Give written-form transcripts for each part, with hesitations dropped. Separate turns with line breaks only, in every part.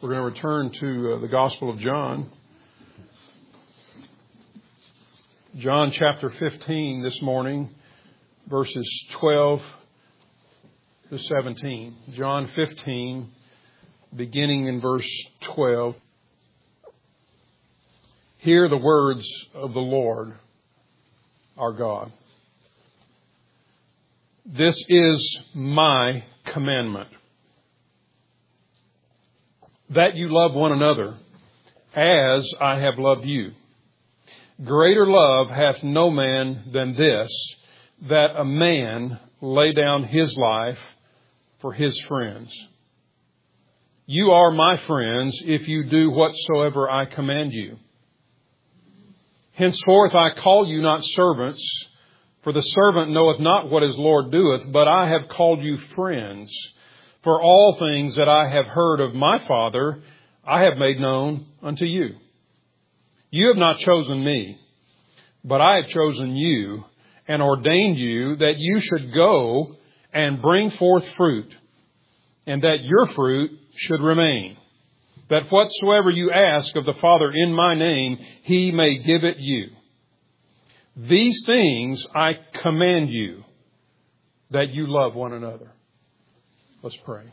We're going to return to the Gospel of John. John chapter 15 this morning, verses 12 to 17. John 15, beginning in verse 12. Hear the words of the Lord our God. This is my commandment, that you love one another as I have loved you. Greater love hath no man than this, that a man lay down his life for his friends. You are my friends if you do whatsoever I command you. Henceforth I call you not servants, for the servant knoweth not what his Lord doeth, but I have called you friends. For all things that I have heard of my Father, I have made known unto you. You have not chosen me, but I have chosen you and ordained you that you should go and bring forth fruit, and that your fruit should remain, that whatsoever you ask of the Father in my name, He may give it you. These things I command you, that you love one another. Let's pray.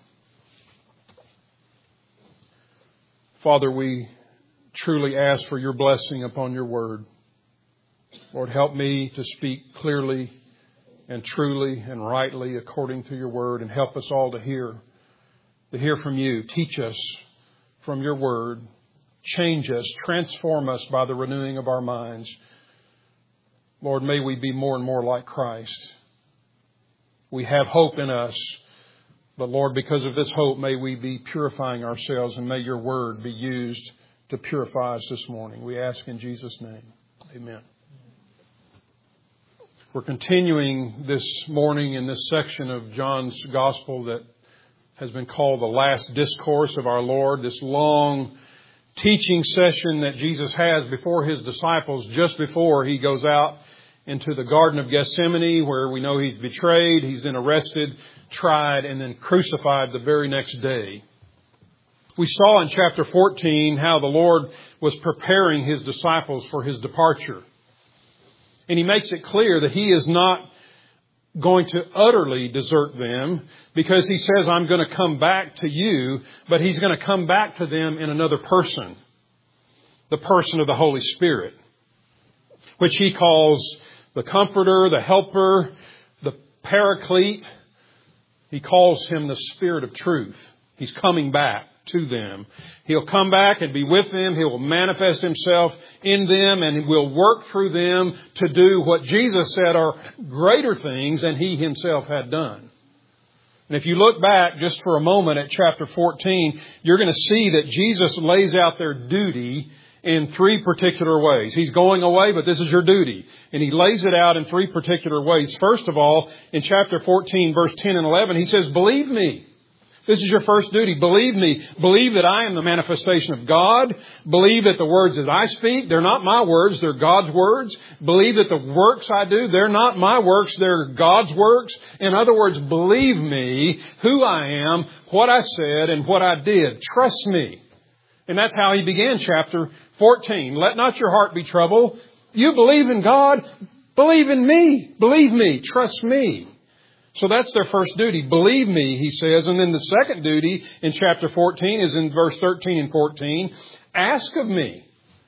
Father, we truly ask for your blessing upon your word. Lord, help me to speak clearly and truly and rightly according to your word, and help us all to hear from you. Teach us from your word. Change us, transform us by the renewing of our minds. Lord, may we be more and more like Christ. We have hope in us. But Lord, because of this hope, may we be purifying ourselves, and may your word be used to purify us this morning. We ask in Jesus' name. Amen. We're continuing this morning in this section of John's Gospel that has been called the last discourse of our Lord, this long teaching session that Jesus has before His disciples just before He goes out into the Garden of Gethsemane, where we know He's betrayed, He's then arrested, tried, and then crucified the very next day. We saw in chapter 14 how the Lord was preparing His disciples for His departure. And He makes it clear that He is not going to utterly desert them, because He says, I'm going to come back to you, but He's going to come back to them in another person, the person of the Holy Spirit, which He calls the Comforter, the Helper, the Paraclete. He calls Him the Spirit of Truth. He's coming back to them. He'll come back and be with them. He will manifest Himself in them, and He will work through them to do what Jesus said are greater things than He Himself had done. And if you look back just for a moment at chapter 14, you're going to see that Jesus lays out their duty in three particular ways. He's going away, but this is your duty. And He lays it out in three particular ways. First of all, in chapter 14, verse 10 and 11, He says, believe me. This is your first duty. Believe me. Believe that I am the manifestation of God. Believe that the words that I speak, they're not my words, they're God's words. Believe that the works I do, they're not my works, they're God's works. In other words, believe me, who I am, what I said, and what I did. Trust me. And that's how He began chapter 14. Let not your heart be troubled. You believe in God. Believe in me. Believe me. Trust me. So that's their first duty. Believe me, He says. And then the second duty in chapter 14 is in verse 13 and 14. Ask of me.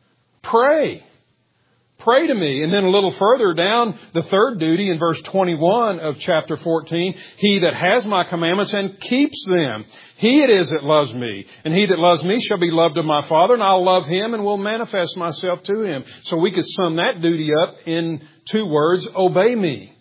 Pray. Pray to me. And then a little further down, the third duty in verse 21 of chapter 14. He that has my commandments and keeps them, he it is that loves me. And he that loves me shall be loved of my Father, and I'll love him and will manifest myself to him. So we could sum that duty up in two words: obey me.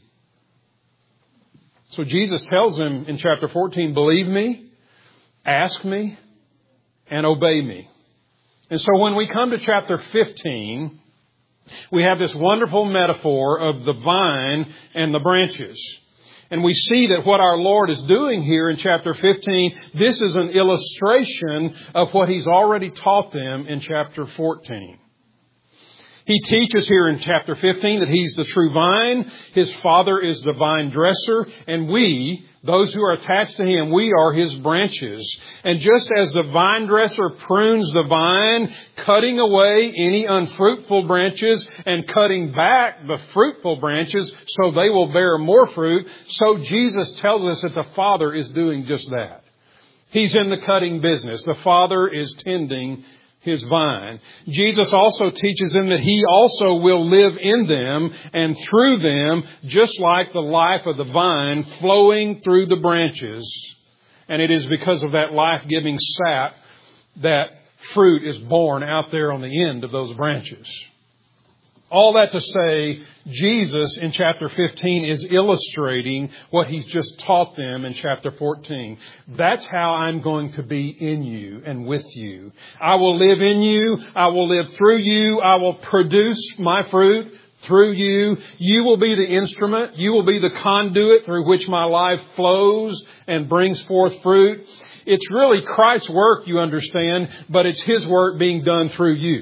So Jesus tells them in chapter 14, believe me, ask me, and obey me. And so when we come to chapter 15, we have this wonderful metaphor of the vine and the branches. And we see that what our Lord is doing here in chapter 15, this is an illustration of what He's already taught them in chapter 14. He teaches here in chapter 15 that He's the true vine, His Father is the vine dresser, and we, those who are attached to Him, we are His branches. And just as the vine dresser prunes the vine, cutting away any unfruitful branches and cutting back the fruitful branches so they will bear more fruit, so Jesus tells us that the Father is doing just that. He's in the cutting business. The Father is tending His vine. Jesus also teaches them that He also will live in them and through them, just like the life of the vine flowing through the branches. And it is because of that life-giving sap that fruit is born out there on the end of those branches. All that to say, Jesus in chapter 15 is illustrating what He's just taught them in chapter 14. That's how I'm going to be in you and with you. I will live in you. I will live through you. I will produce my fruit through you. You will be the instrument. You will be the conduit through which my life flows and brings forth fruit. It's really Christ's work, you understand, but it's His work being done through you.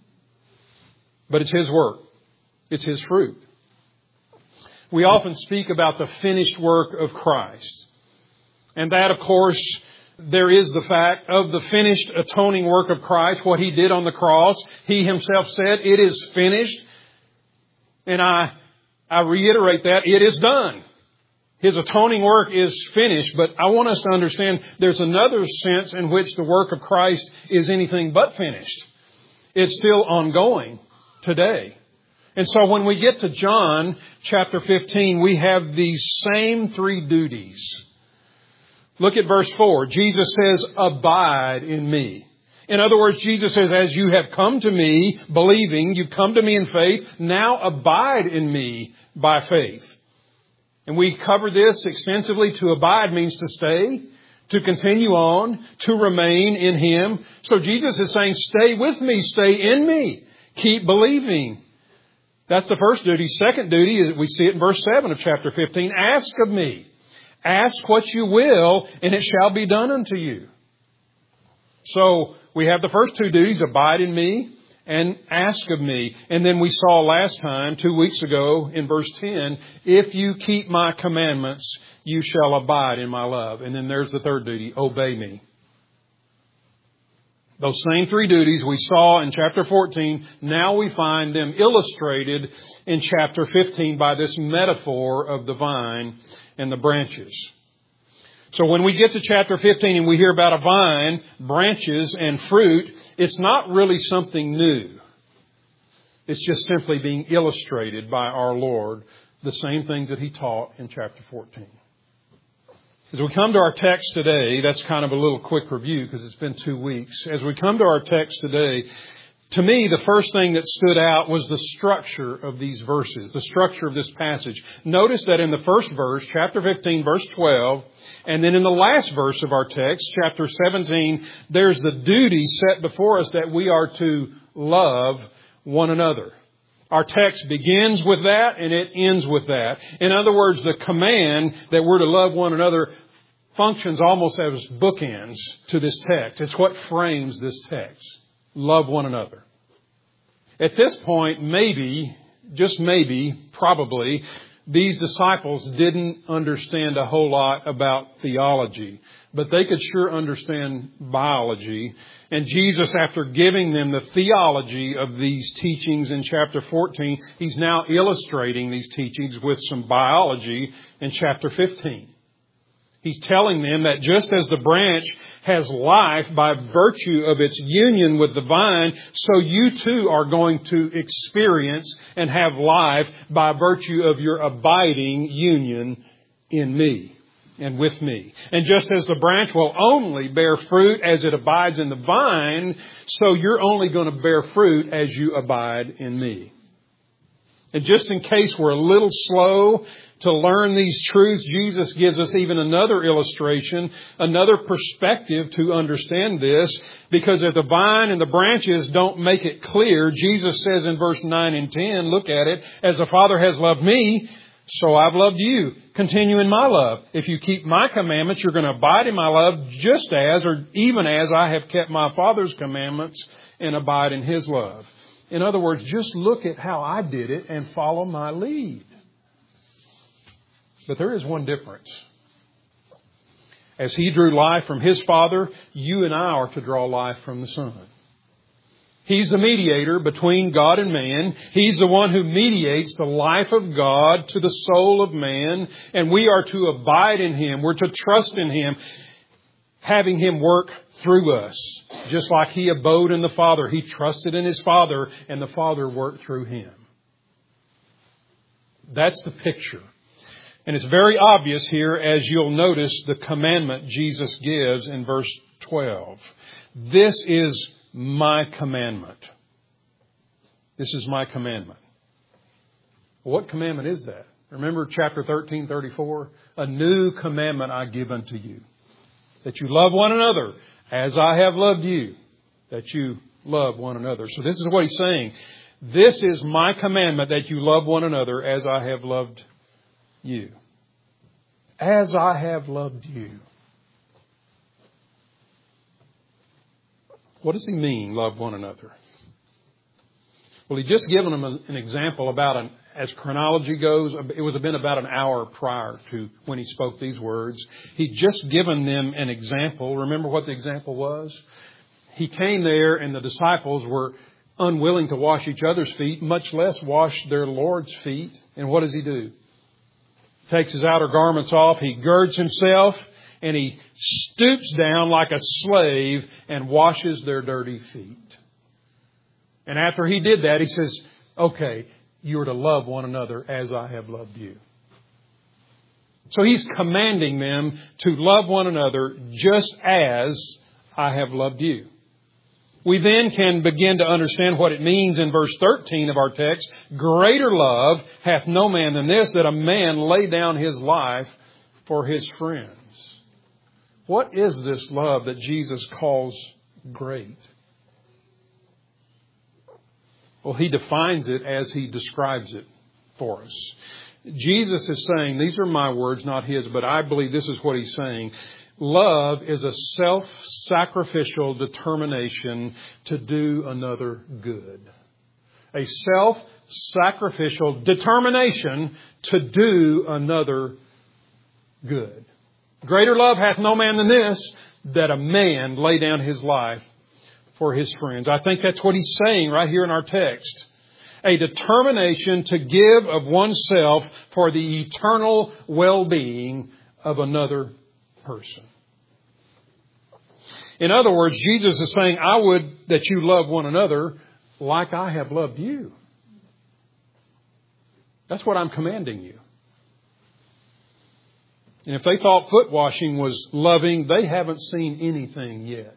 But it's His work. It's His fruit. We often speak about the finished work of Christ. And that, of course, there is the fact of the finished atoning work of Christ, what He did on the cross. He Himself said, "It is finished." And I reiterate that, it is done. His atoning work is finished, but I want us to understand there's another sense in which the work of Christ is anything but finished. It's still ongoing today. And so when we get to John chapter 15, we have these same three duties. Look at verse 4. Jesus says, "Abide in me." In other words, Jesus says, as you have come to me believing, you've come to me in faith, now abide in me by faith. And we covered this extensively. To abide means to stay, to continue on, to remain in Him. So Jesus is saying, stay with me, stay in me. Keep believing. That's the first duty. Second duty is, we see it in verse 7 of chapter 15. Ask of me. Ask what you will, and it shall be done unto you. So we have the first two duties, abide in me and ask of me. And then we saw last time, 2 weeks ago, in verse 10, if you keep my commandments, you shall abide in my love. And then there's the third duty, obey me. Those same three duties we saw in chapter 14, now we find them illustrated in chapter 15 by this metaphor of the vine and the branches. So when we get to chapter 15 and we hear about a vine, branches, and fruit, it's not really something new. It's just simply being illustrated by our Lord, the same things that He taught in chapter 14. As we come to our text today, that's kind of a little quick review because it's been 2 weeks. As we come to our text today, to me, the first thing that stood out was the structure of these verses, the structure of this passage. Notice that in the first verse, chapter 15, verse 12, and then in the last verse of our text, chapter 17, there's the duty set before us that we are to love one another. Our text begins with that and it ends with that. In other words, the command that we're to love one another functions almost as bookends to this text. It's what frames this text. Love one another. At this point, maybe, just maybe, probably, these disciples didn't understand a whole lot about theology, but they could sure understand biology. And Jesus, after giving them the theology of these teachings in chapter 14, He's now illustrating these teachings with some biology in chapter 15. He's telling them that just as the branch has life by virtue of its union with the vine, so you too are going to experience and have life by virtue of your abiding union in me and with me. And just as the branch will only bear fruit as it abides in the vine, so you're only going to bear fruit as you abide in me. And just in case we're a little slow to learn these truths, Jesus gives us even another illustration, another perspective to understand this. Because if the vine and the branches don't make it clear, Jesus says in verse 9 and 10, look at it, as the Father has loved me, so I've loved you. Continue in my love. If you keep my commandments, you're going to abide in my love just as, or even as I have kept my Father's commandments and abide in His love. In other words, just look at how I did it and follow my lead. But there is one difference. As He drew life from His Father, you and I are to draw life from the Son. He's the mediator between God and man. He's the one who mediates the life of God to the soul of man. And we are to abide in Him. We're to trust in Him, having Him work through us. Just like He abode in the Father. He trusted in His Father, and the Father worked through Him. That's the picture. And it's very obvious here, as you'll notice the commandment Jesus gives in verse 12. This is my commandment. This is my commandment. What commandment is that? Remember chapter 13:34? A new commandment I give unto you. That you love one another as I have loved you. That you love one another. So this is what He's saying. This is my commandment, that you love one another as I have loved you. As I have loved you. What does He mean, love one another? Well, He'd just given them an example about as chronology goes, it would have been about an hour prior to when He spoke these words. He'd just given them an example. Remember what the example was? He came there and the disciples were unwilling to wash each other's feet, much less wash their Lord's feet. And what does He do? Takes His outer garments off, He girds Himself, and He stoops down like a slave and washes their dirty feet. And after He did that, He says, okay, you are to love one another as I have loved you. So He's commanding them to love one another just as I have loved you. We then can begin to understand what it means in verse 13 of our text. Greater love hath no man than this, that a man lay down his life for his friends. What is this love that Jesus calls great? Well, He defines it as He describes it for us. Jesus is saying, these are my words, not His, but I believe this is what He's saying. Love is a self-sacrificial determination to do another good. A self-sacrificial determination to do another good. Greater love hath no man than this, that a man lay down his life for his friends. I think that's what He's saying right here in our text. A determination to give of oneself for the eternal well-being of another person. In other words, Jesus is saying, I would that you love one another like I have loved you. That's what I'm commanding you. And if they thought foot washing was loving, they haven't seen anything yet.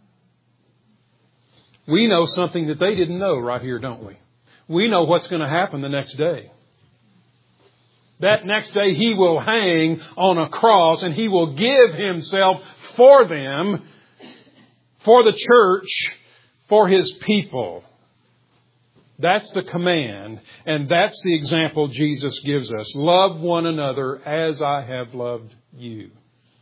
We know something that they didn't know right here, don't we? We know what's going to happen the next day. That next day He will hang on a cross and He will give Himself for them, for the church, for His people. That's the command, and that's the example Jesus gives us. Love one another as I have loved you.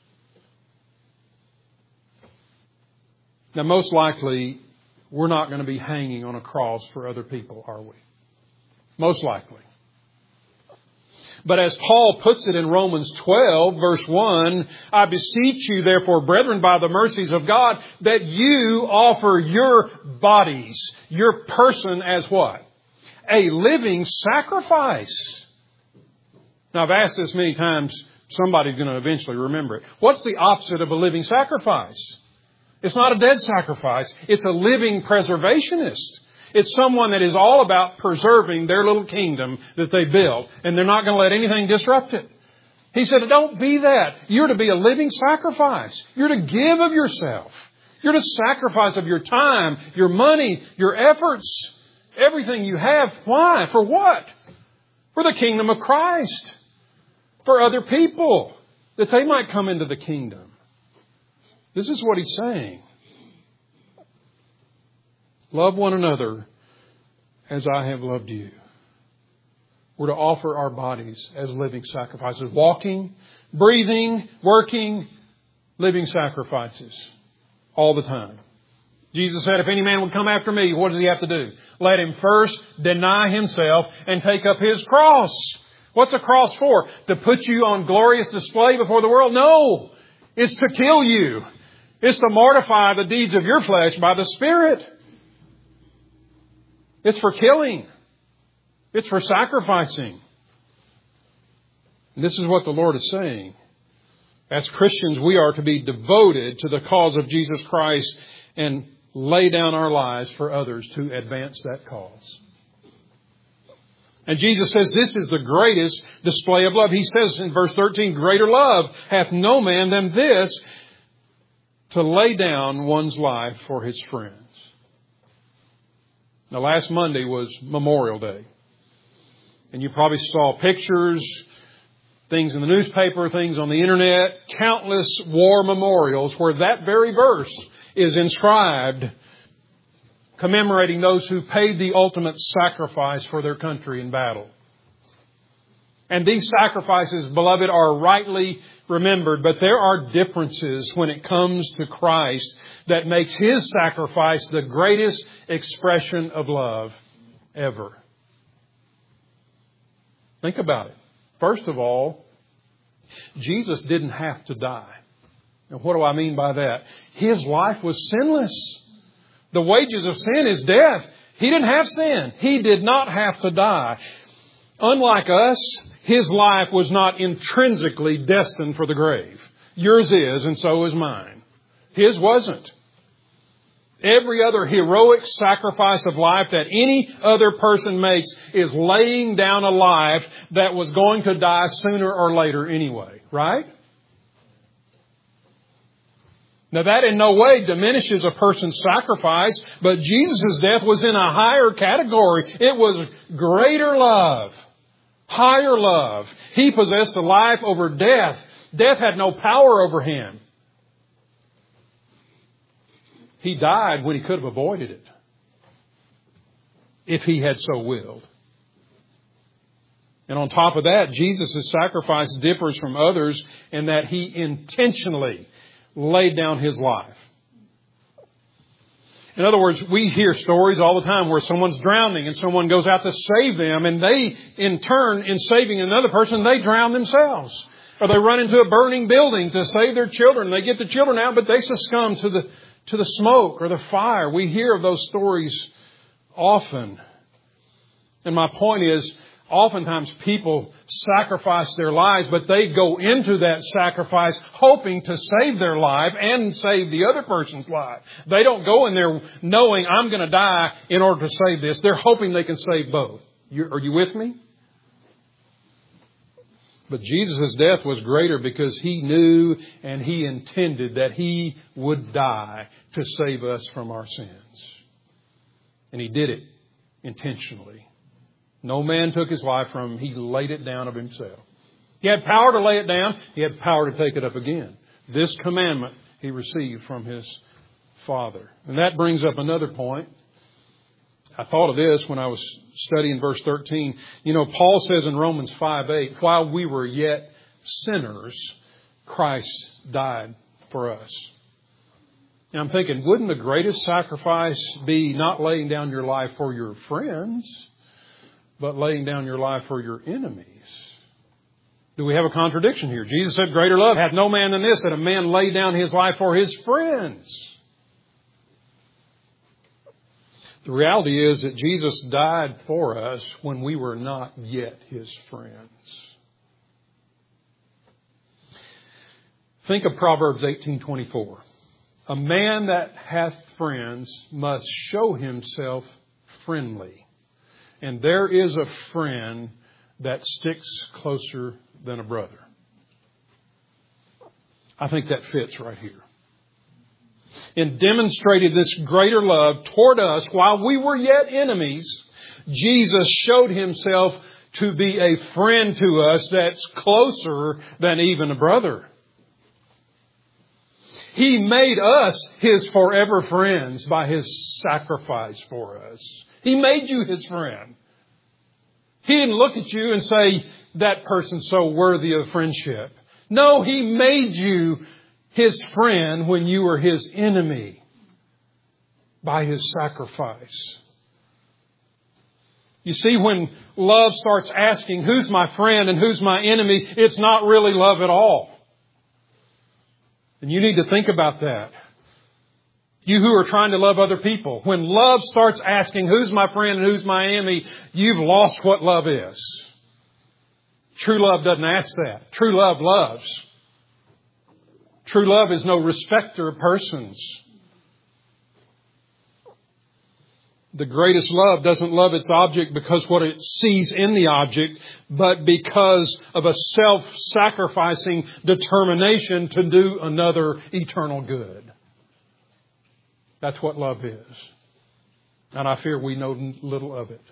Now, most likely, we're not going to be hanging on a cross for other people, are we? Most likely. But as Paul puts it in Romans 12, verse 1, I beseech you, therefore, brethren, by the mercies of God, that you offer your bodies, your person as what? A living sacrifice. Now, I've asked this many times. Somebody's going to eventually remember it. What's the opposite of a living sacrifice? It's not a dead sacrifice. It's a living preservationist. It's someone that is all about preserving their little kingdom that they built, and they're not going to let anything disrupt it. He said, don't be that. You're to be a living sacrifice. You're to give of yourself. You're to sacrifice of your time, your money, your efforts, everything you have. Why? For what? For the kingdom of Christ. For other people, that they might come into the kingdom. This is what He's saying. Love one another as I have loved you. We're to offer our bodies as living sacrifices. Walking, breathing, working, living sacrifices. All the time. Jesus said, if any man would come after me, what does he have to do? Let him first deny himself and take up his cross. What's a cross for? To put you on glorious display before the world? No. It's to kill you. It's to mortify the deeds of your flesh by the Spirit. It's for killing. It's for sacrificing. And this is what the Lord is saying. As Christians, we are to be devoted to the cause of Jesus Christ and lay down our lives for others to advance that cause. And Jesus says this is the greatest display of love. He says in verse 13, greater love hath no man than this, to lay down one's life for his friends. Now, last Monday was Memorial Day. And you probably saw pictures, things in the newspaper, things on the internet, countless war memorials where that very verse is inscribed, commemorating those who paid the ultimate sacrifice for their country in battle. And these sacrifices, beloved, are rightly remembered, but there are differences when it comes to Christ that makes His sacrifice the greatest expression of love ever. Think about it. First of all, Jesus didn't have to die. And what do I mean by that? His life was sinless. The wages of sin is death. He didn't have sin. He did not have to die. Unlike us, His life was not intrinsically destined for the grave. Yours is, and so is mine. His wasn't. Every other heroic sacrifice of life that any other person makes is laying down a life that was going to die sooner or later anyway, right? Now that in no way diminishes a person's sacrifice, but Jesus' death was in a higher category. It was greater love, higher love. He possessed a life over death. Death had no power over Him. He died when He could have avoided it, if He had so willed. And on top of that, Jesus' sacrifice differs from others in that He intentionally laid down His life. In other words, we hear stories all the time where someone's drowning and someone goes out to save them, and they, in turn, in saving another person, they drown themselves. Or they run into a burning building to save their children. They get the children out, but they succumb to the smoke or the fire. We hear of those stories often. And my point is, oftentimes people sacrifice their lives, but they go into that sacrifice hoping to save their life and save the other person's life. They don't go in there knowing I'm going to die in order to save this. They're hoping they can save both. Are you with me? But Jesus' death was greater because He knew and He intended that He would die to save us from our sins. And He did it intentionally. No man took His life from Him. He laid it down of Himself. He had power to lay it down. He had power to take it up again. This commandment He received from His Father. And that brings up another point. I thought of this when I was studying verse 13. You know, Paul says in Romans 5:8, while we were yet sinners, Christ died for us. And I'm thinking, wouldn't the greatest sacrifice be not laying down your life for your friends, but laying down your life for your enemies? Do we have a contradiction here? Jesus said, greater love hath no man than this, that a man lay down his life for his friends. The reality is that Jesus died for us when we were not yet His friends. Think of Proverbs 18:24. A man that hath friends must show himself friendly. And there is a friend that sticks closer than a brother. I think that fits right here. And demonstrated this greater love toward us while we were yet enemies, Jesus showed Himself to be a friend to us that's closer than even a brother. He made us His forever friends by His sacrifice for us. He made you His friend. He didn't look at you and say, that person's so worthy of friendship. No, He made you His friend when you were His enemy. by His sacrifice. You see, when love starts asking, who's my friend and who's my enemy, it's not really love at all. And you need to think about that. You who are trying to love other people, when love starts asking, who's my friend and who's my enemy, you've lost what love is. True love doesn't ask that. True love loves. True love is no respecter of persons. The greatest love doesn't love its object because what it sees in the object, but because of a self-sacrificing determination to do another eternal good. That's what love is. And I fear we know little of it.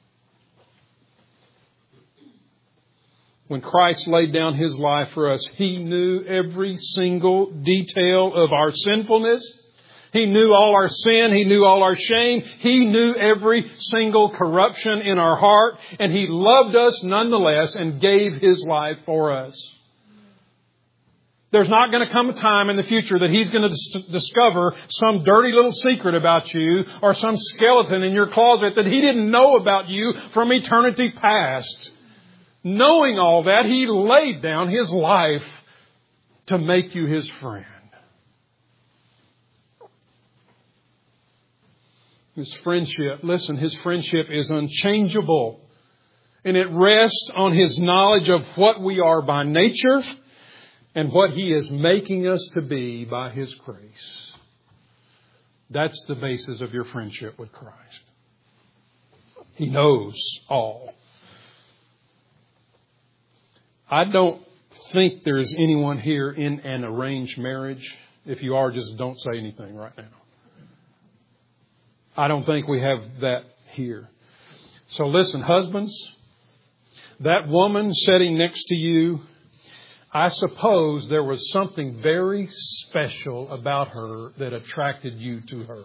When Christ laid down His life for us, He knew every single detail of our sinfulness. He knew all our sin. He knew all our shame. He knew every single corruption in our heart. And He loved us nonetheless and gave His life for us. There's not going to come a time in the future that He's going to discover some dirty little secret about you or some skeleton in your closet that He didn't know about you from eternity past. Knowing all that, He laid down His life to make you His friend. His friendship, listen, His friendship is unchangeable. And it rests on His knowledge of what we are by nature and what He is making us to be by His grace. That's the basis of your friendship with Christ. He knows all. I don't think there's anyone here in an arranged marriage. If you are, just don't say anything right now. I don't think we have that here. So listen, husbands, that woman sitting next to you, I suppose there was something very special about her that attracted you to her.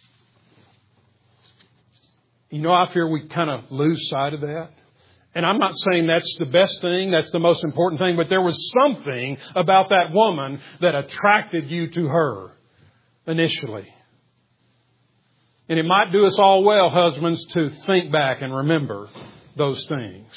You know, I fear we kind of lose sight of that. And I'm not saying that's the best thing, that's the most important thing, but there was something about that woman that attracted you to her initially. And it might do us all well, husbands, to think back and remember those things.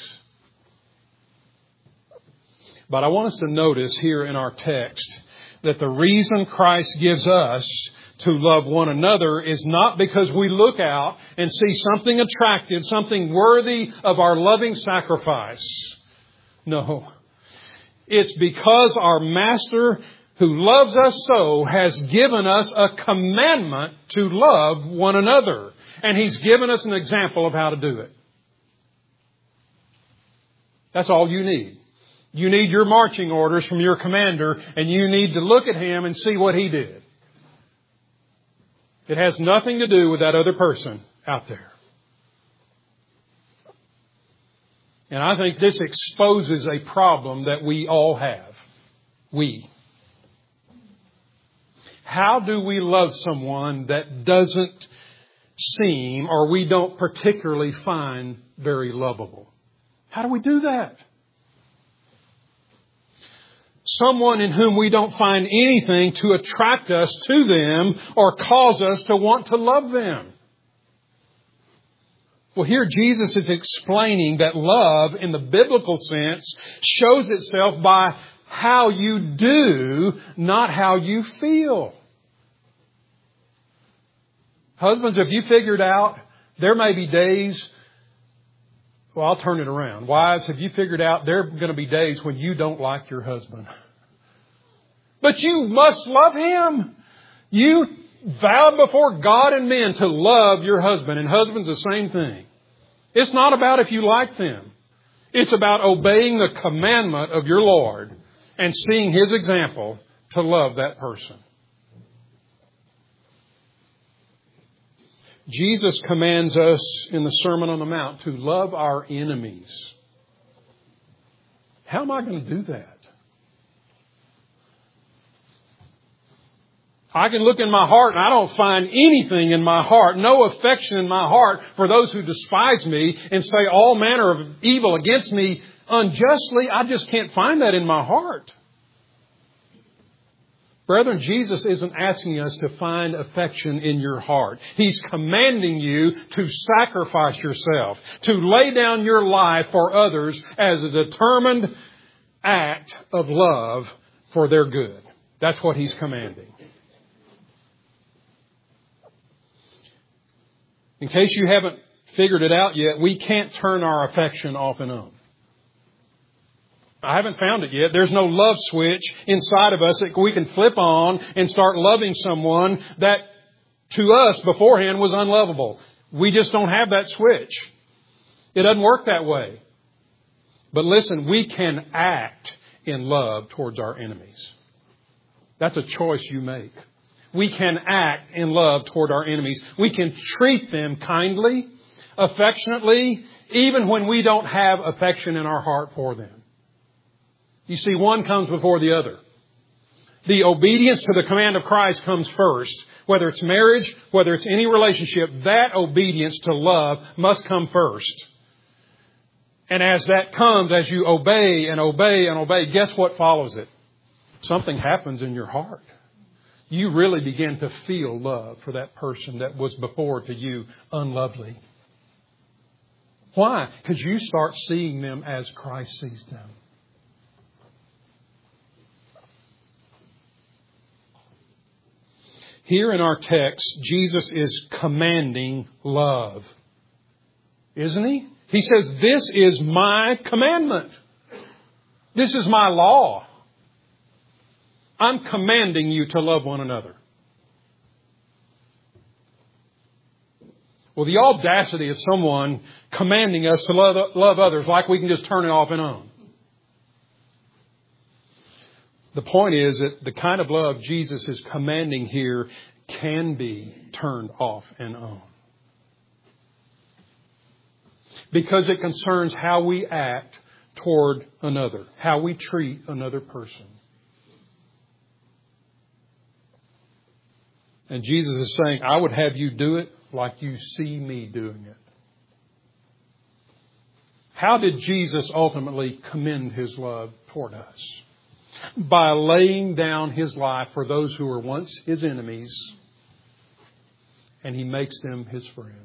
But I want us to notice here in our text that the reason Christ gives us to love one another is not because we look out and see something attractive, something worthy of our loving sacrifice. No. It's because our Master, who loves us so, has given us a commandment to love one another. And He's given us an example of how to do it. That's all you need. You need your marching orders from your commander, and you need to look at Him and see what He did. It has nothing to do with that other person out there. And I think this exposes a problem that we all have. How do we love someone that doesn't seem or we don't particularly find very lovable? How do we do that? Someone in whom we don't find anything to attract us to them or cause us to want to love them. Well, here Jesus is explaining that love in the biblical sense shows itself by how you do, not how you feel. Husbands, have you figured out there may be days, well, I'll turn it around. Wives, have you figured out there are going to be days when you don't like your husband? But you must love him. You vowed before God and men to love your husband. And husbands, the same thing. It's not about if you like them. It's about obeying the commandment of your Lord and seeing His example to love that person. Jesus commands us in the Sermon on the Mount to love our enemies. How am I going to do that? I can look in my heart and I don't find anything in my heart, no affection in my heart for those who despise me and say all manner of evil against me unjustly. I just can't find that in my heart. Brethren, Jesus isn't asking us to find affection in your heart. He's commanding you to sacrifice yourself, to lay down your life for others as a determined act of love for their good. That's what He's commanding. In case you haven't figured it out yet, we can't turn our affection off and on. I haven't found it yet. There's no love switch inside of us that we can flip on and start loving someone that to us beforehand was unlovable. We just don't have that switch. It doesn't work that way. But listen, we can act in love towards our enemies. That's a choice you make. We can act in love toward our enemies. We can treat them kindly, affectionately, even when we don't have affection in our heart for them. You see, one comes before the other. The obedience to the command of Christ comes first. Whether it's marriage, whether it's any relationship, that obedience to love must come first. And as that comes, as you obey and obey and obey, guess what follows it? Something happens in your heart. You really begin to feel love for that person that was before to you unlovely. Why? Because you start seeing them as Christ sees them. Here in our text, Jesus is commanding love. Isn't He? He says, this is my commandment. This is my law. I'm commanding you to love one another. Well, the audacity of someone commanding us to love others like we can just turn it off and on. The point is that the kind of love Jesus is commanding here can be turned off and on. Because it concerns how we act toward another, how we treat another person. And Jesus is saying, I would have you do it like you see me doing it. How did Jesus ultimately commend His love toward us? By laying down His life for those who were once His enemies, and He makes them His friends.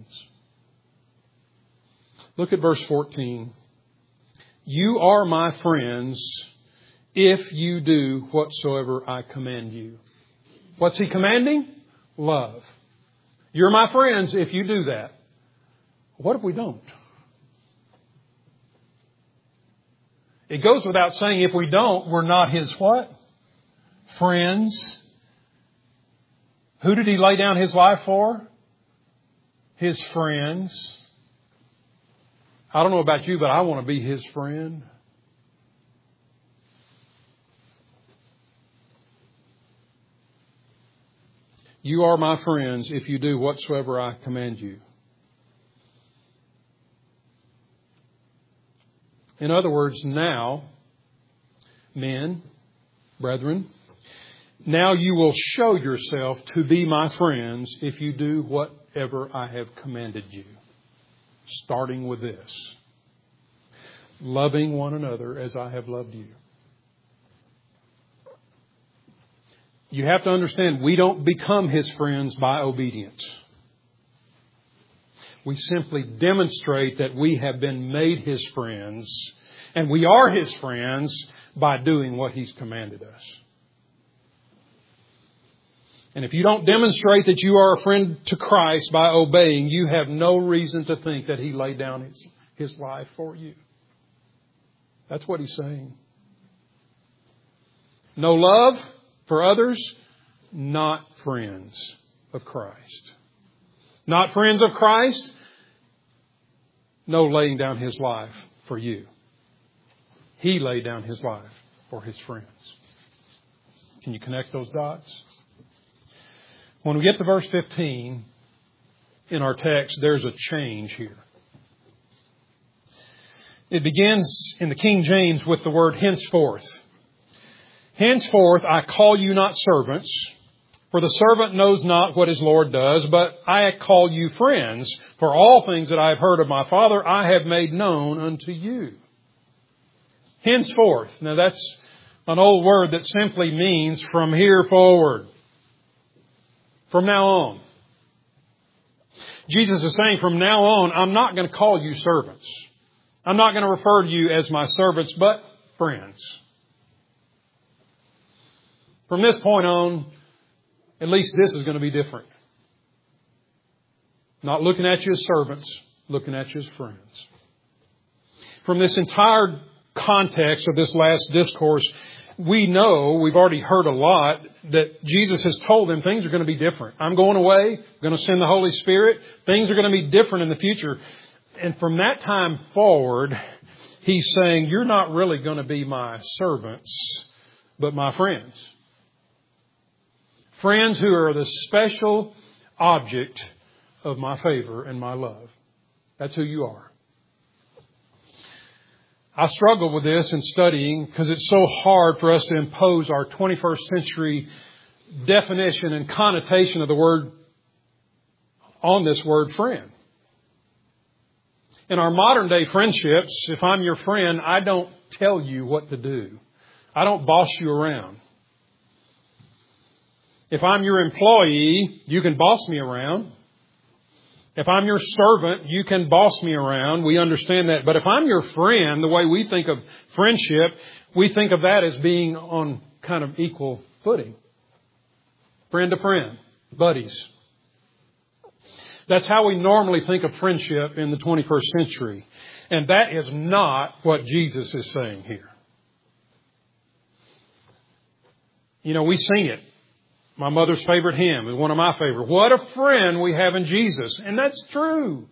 Look at verse 14. You are my friends if you do whatsoever I command you. What's He commanding? Love. You're my friends if you do that. What if we don't? It goes without saying, if we don't, we're not His what? Friends. Who did He lay down His life for? His friends. I don't know about you, but I want to be His friend. You are my friends if you do whatsoever I command you. In other words, now, men, brethren, now you will show yourself to be my friends if you do whatever I have commanded you. Starting with this. Loving one another as I have loved you. You have to understand, we don't become His friends by obedience. We simply demonstrate that we have been made His friends, and we are His friends by doing what He's commanded us. And if you don't demonstrate that you are a friend to Christ by obeying, you have no reason to think that He laid down His life for you. That's what He's saying. No love for others, not friends of Christ. Not friends of Christ, no laying down His life for you. He laid down His life for His friends. Can you connect those dots? When we get to verse 15 in our text, there's a change here. It begins in the King James with the word henceforth. Henceforth I call you not servants, for the servant knows not what his Lord does, but I call you friends, for all things that I have heard of my Father I have made known unto you. Henceforth. Now that's An old word that simply means from here forward. From now on. Jesus is saying from now on, I'm not going to call you servants. I'm not going to refer to you as my servants, but friends. From this point on, at least this is going to be different. Not looking at you as servants, looking at you as friends. From this entire context of this last discourse, we know, we've already heard a lot, that Jesus has told them things are going to be different. I'm going away, I'm going to send the Holy Spirit. Things are going to be different in the future. And from that time forward, He's saying, you're not really going to be my servants, but my friends. Friends who are the special object of my favor and my love. That's who you are. I struggle with this in studying because it's so hard for us to impose our 21st century definition and connotation of the word on this word friend. In our modern day friendships, if I'm your friend, I don't tell you what to do. I don't boss you around. If I'm your employee, you can boss me around. If I'm your servant, you can boss me around. We understand that. But if I'm your friend, the way we think of friendship, we think of that as being on kind of equal footing. Friend to friend. Buddies. That's how we normally think of friendship in the 21st century. And that is not what Jesus is saying here. You know, we sing it. My mother's favorite hymn is one of my favorite. What a friend we have in Jesus. And that's true.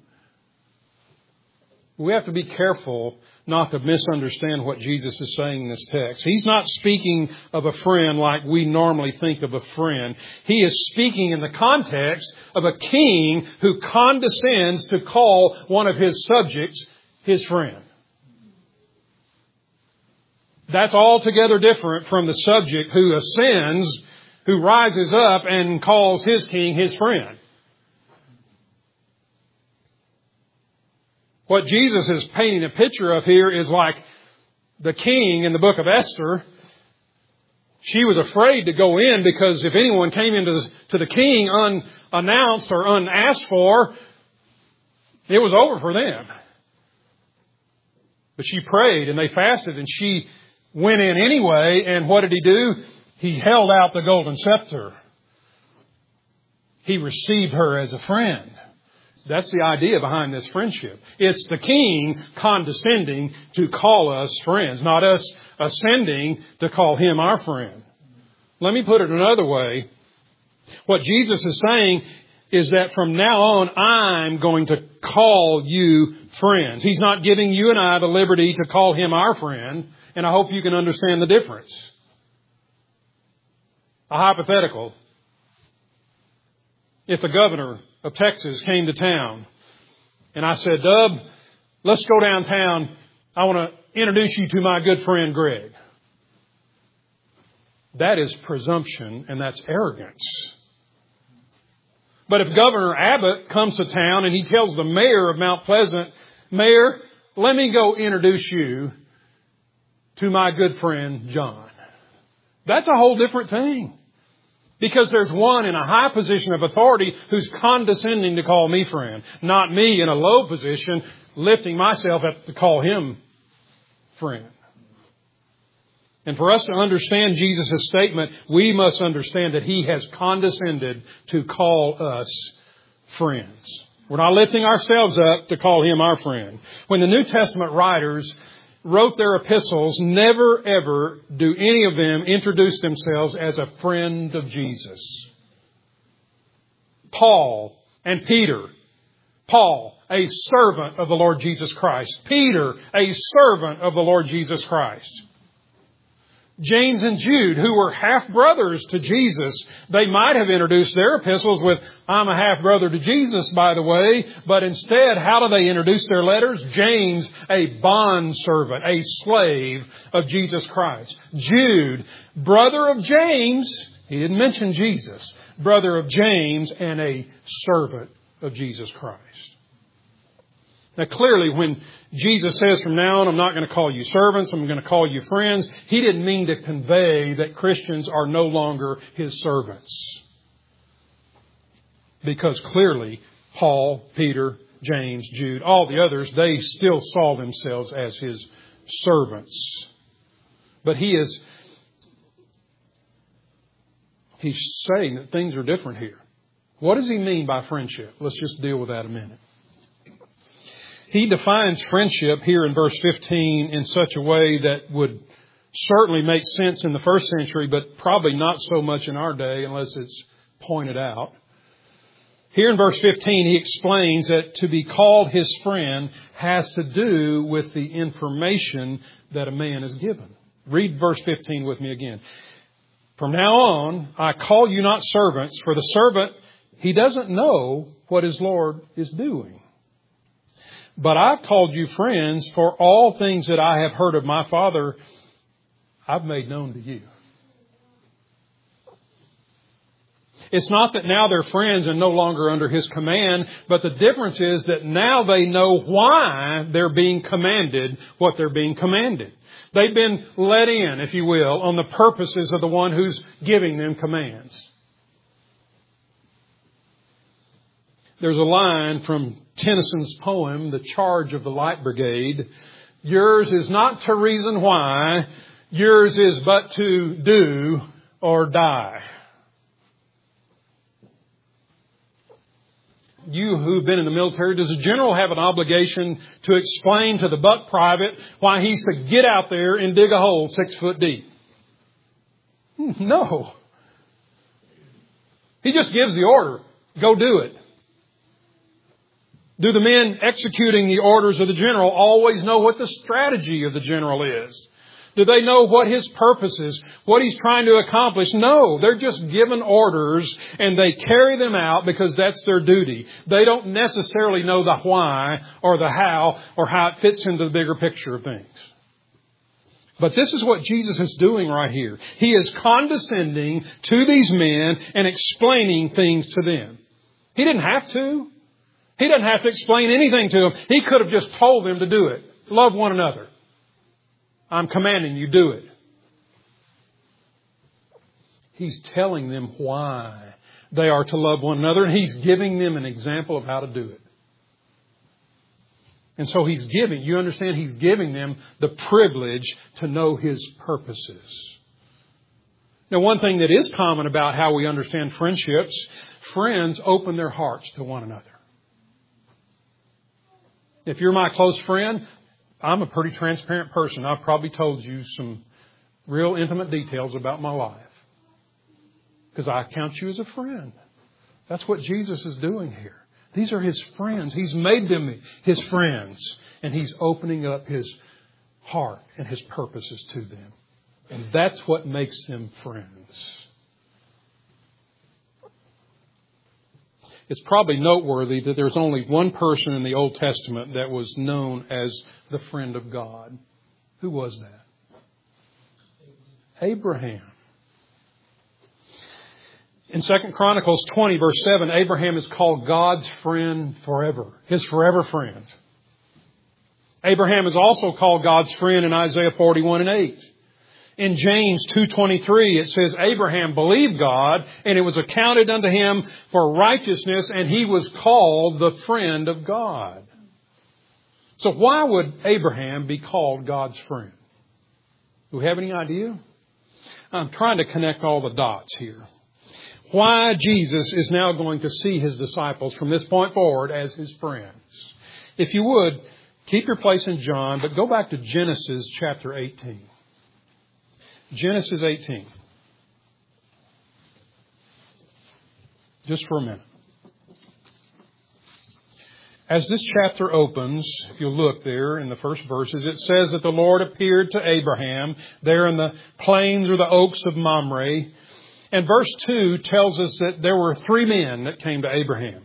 We have to be careful not to misunderstand what Jesus is saying in this text. He's not speaking of a friend like we normally think of a friend. He is speaking in the context of a king who condescends to call one of his subjects his friend. That's altogether different from the subject who ascends, who rises up and calls his king his friend. What Jesus is painting a picture of here is like the king in the book of Esther. She was afraid to go in because if anyone came into the king unannounced or unasked for, it was over for them. But she prayed and they fasted and she went in anyway. And what did he do? He held out the golden scepter. He received her as a friend. That's the idea behind this friendship. It's the king condescending to call us friends, not us ascending to call him our friend. Let me put it another way. What Jesus is saying is that from now on, I'm going to call you friends. He's not giving you and I the liberty to call him our friend. And I hope you can understand the difference. A hypothetical. If the governor of Texas came to town and I said, Dub, let's go downtown. I want to introduce you to my good friend Greg. That is presumption and that's arrogance. But if Governor Abbott comes to town and he tells the mayor of Mount Pleasant, Mayor, let me go introduce you to my good friend John. That's a whole different thing. Because there's one in a high position of authority who's condescending to call me friend. Not me in a low position lifting myself up to call him friend. And for us to understand Jesus' statement, we must understand that He has condescended to call us friends. We're not lifting ourselves up to call Him our friend. When the New Testament writers wrote their epistles, never ever do any of them introduce themselves as a friend of Jesus. Paul and Peter. Paul, a servant of the Lord Jesus Christ. Peter, a servant of the Lord Jesus Christ. James and Jude, who were half-brothers to Jesus, they might have introduced their epistles with, I'm a half-brother to Jesus, by the way. But instead, how do they introduce their letters? James, a bondservant, a slave of Jesus Christ. Jude, brother of James. He didn't mention Jesus. Brother of James and a servant of Jesus Christ. Now clearly when Jesus says from now on, I'm not going to call you servants, I'm going to call you friends, He didn't mean to convey that Christians are no longer His servants. Because clearly Paul, Peter, James, Jude, all the others, they still saw themselves as His servants. But He's saying that things are different here. What does He mean by friendship? Let's just deal with that a minute. He defines friendship here in verse 15 in such a way that would certainly make sense in the first century, but probably not so much in our day unless it's pointed out. Here in verse 15, he explains that to be called his friend has to do with the information that a man is given. Read verse 15 with me again. From now on, I call you not servants, for the servant, he doesn't know what his Lord is doing. But I've called you friends, for all things that I have heard of my Father, I've made known to you. It's not that now they're friends and no longer under His command, but the difference is that now they know why they're being commanded what they're being commanded. They've been let in, if you will, on the purposes of the one who's giving them commands. There's a line from Tennyson's poem, The Charge of the Light Brigade. Yours is not to reason why, yours is but to do or die. You who've been in the military, does a general have an obligation to explain to the buck private why he's to get out there and dig a hole 6 foot deep? No. He just gives the order. Go do it. Do the men executing the orders of the general always know what the strategy of the general is? Do they know what his purpose is, what he's trying to accomplish? No, they're just given orders and they carry them out because that's their duty. They don't necessarily know the why or the how or how it fits into the bigger picture of things. But this is what Jesus is doing right here. He is condescending to these men and explaining things to them. He didn't have to. He doesn't have to explain anything to them. He could have just told them to do it. Love one another. I'm commanding you, do it. He's telling them why they are to love one another, and He's giving them an example of how to do it. And so He's giving, you understand, He's giving them the privilege to know His purposes. Now, one thing that is common about how we understand friendships, friends open their hearts to one another. If you're my close friend, I'm a pretty transparent person. I've probably told you some real intimate details about my life. Because I count you as a friend. That's what Jesus is doing here. These are His friends. He's made them His friends. And He's opening up His heart and His purposes to them. And that's what makes them friends. It's probably noteworthy that there's only one person in the Old Testament that was known as the friend of God. Who was that? Abraham. In 2 Chronicles 20, verse 7, Abraham is called God's friend forever. His forever friend. Abraham is also called God's friend in Isaiah 41 and 8. In James 2:23, it says, Abraham believed God, and it was accounted unto him for righteousness, and he was called the friend of God. So why would Abraham be called God's friend? Do we have any idea? I'm trying to connect all the dots here. Why Jesus is now going to see His disciples from this point forward as His friends. If you would, keep your place in John, but go back to Genesis chapter 18. Genesis 18. Just for a minute. As this chapter opens, if you look there in the first verses, it says that the Lord appeared to Abraham there in the plains or the oaks of Mamre. And verse 2 tells us that there were 3 men that came to Abraham.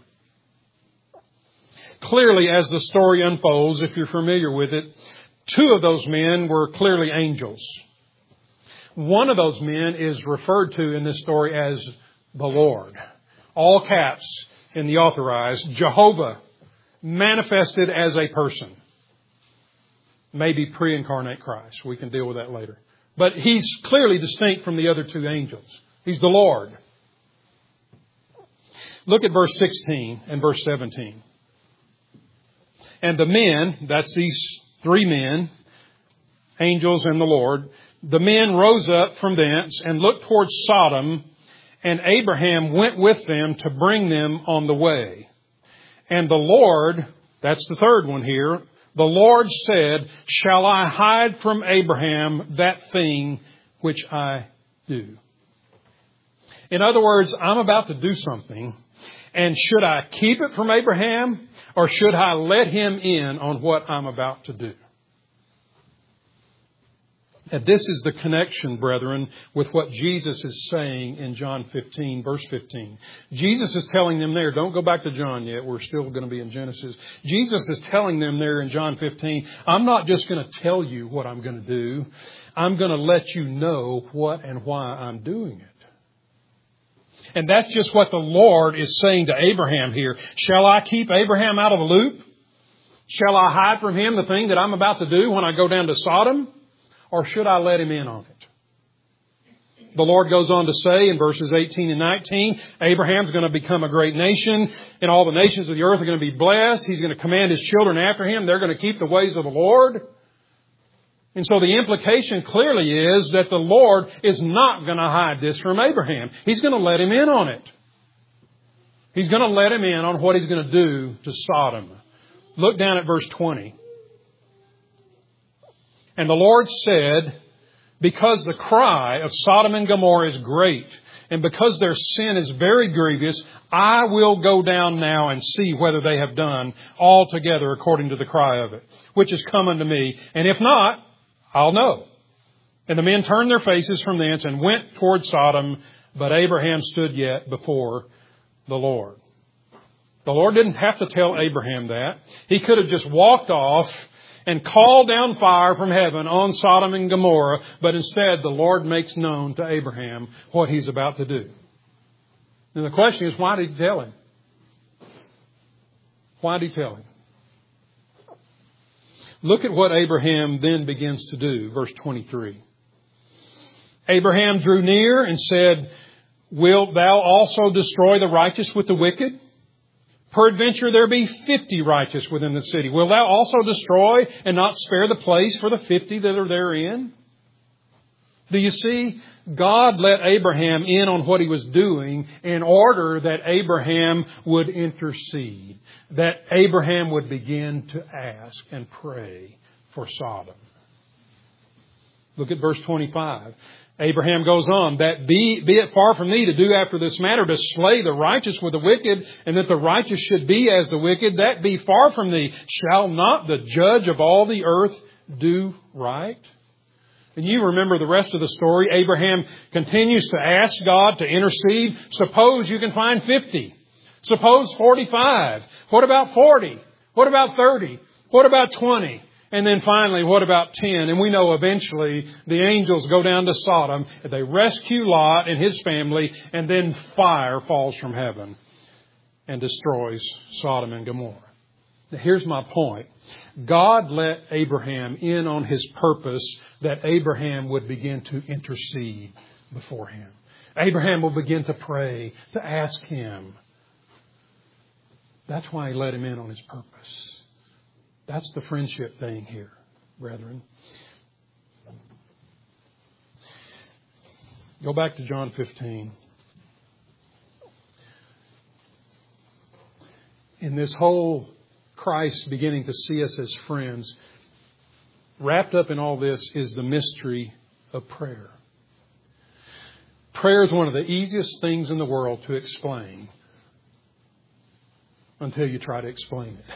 Clearly, as the story unfolds, if you're familiar with it, 2 of those men were clearly angels. One of those men is referred to in this story as the Lord. All caps in the authorized, Jehovah manifested as a person. Maybe pre-incarnate Christ. We can deal with that later. But He's clearly distinct from the other two angels. He's the Lord. Look at verse 16 and verse 17. And the men, that's these three men, angels and the Lord, the men rose up from thence and looked towards Sodom, and Abraham went with them to bring them on the way. And the Lord, that's the third one here, the Lord said, shall I hide from Abraham that thing which I do? In other words, I'm about to do something, and should I keep it from Abraham, or should I let him in on what I'm about to do? And this is the connection, brethren, with what Jesus is saying in John 15, verse 15. Jesus is telling them there, don't go back to John yet, we're still going to be in Genesis. Jesus is telling them there in John 15, I'm not just going to tell you what I'm going to do. I'm going to let you know what and why I'm doing it. And that's just what the Lord is saying to Abraham here. Shall I keep Abraham out of the loop? Shall I hide from him the thing that I'm about to do when I go down to Sodom? Or should I let him in on it? The Lord goes on to say in verses 18 and 19, Abraham's going to become a great nation, and all the nations of the earth are going to be blessed. He's going to command his children after him. They're going to keep the ways of the Lord. And so the implication clearly is that the Lord is not going to hide this from Abraham. He's going to let him in on it. He's going to let him in on what He's going to do to Sodom. Look down at verse 20. And the Lord said, because the cry of Sodom and Gomorrah is great, and because their sin is very grievous, I will go down now and see whether they have done altogether according to the cry of it, which is come unto me. And if not, I'll know. And the men turned their faces from thence and went toward Sodom, but Abraham stood yet before the Lord. The Lord didn't have to tell Abraham that. He could have just walked off and called down fire from heaven on Sodom and Gomorrah, but instead the Lord makes known to Abraham what He's about to do. And the question is, why did He tell him? Why did He tell him? Look at what Abraham then begins to do, verse 23. Abraham drew near and said, wilt thou also destroy the righteous with the wicked? Peradventure there be 50 righteous within the city. Will thou also destroy and not spare the place for the 50 that are therein? Do you see? God let Abraham in on what he was doing in order that Abraham would intercede, that Abraham would begin to ask and pray for Sodom. Look at verse 25. Abraham goes on, that be it far from thee to do after this manner, to slay the righteous with the wicked, and that the righteous should be as the wicked, that be far from thee. Shall not the judge of all the earth do right? And you remember the rest of the story. Abraham continues to ask God to intercede. Suppose you can find 50. Suppose 45. What about 40? What about 30? What about 20? And then finally, what about 10? And we know eventually the angels go down to Sodom. They rescue Lot and his family. And then fire falls from heaven and destroys Sodom and Gomorrah. Now, here's my point. God let Abraham in on His purpose that Abraham would begin to intercede before Him. Abraham will begin to pray, to ask Him. That's why He let him in on His purpose. That's the friendship thing here, brethren. Go back to John 15. In this whole Christ beginning to see us as friends, wrapped up in all this is the mystery of prayer. Prayer is one of the easiest things in the world to explain until you try to explain it.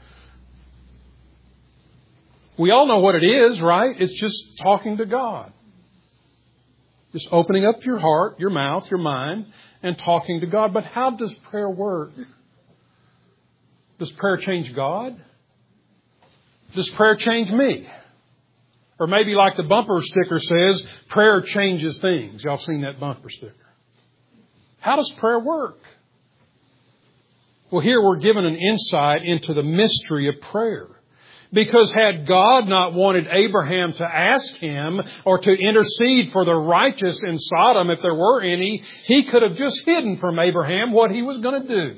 We all know what it is, right? It's just talking to God. Just opening up your heart, your mouth, your mind, and talking to God. But how does prayer work? Does prayer change God? Does prayer change me? Or maybe like the bumper sticker says, prayer changes things. Y'all seen that bumper sticker? How does prayer work? Well, here we're given an insight into the mystery of prayer. Because had God not wanted Abraham to ask Him or to intercede for the righteous in Sodom, if there were any, He could have just hidden from Abraham what He was going to do.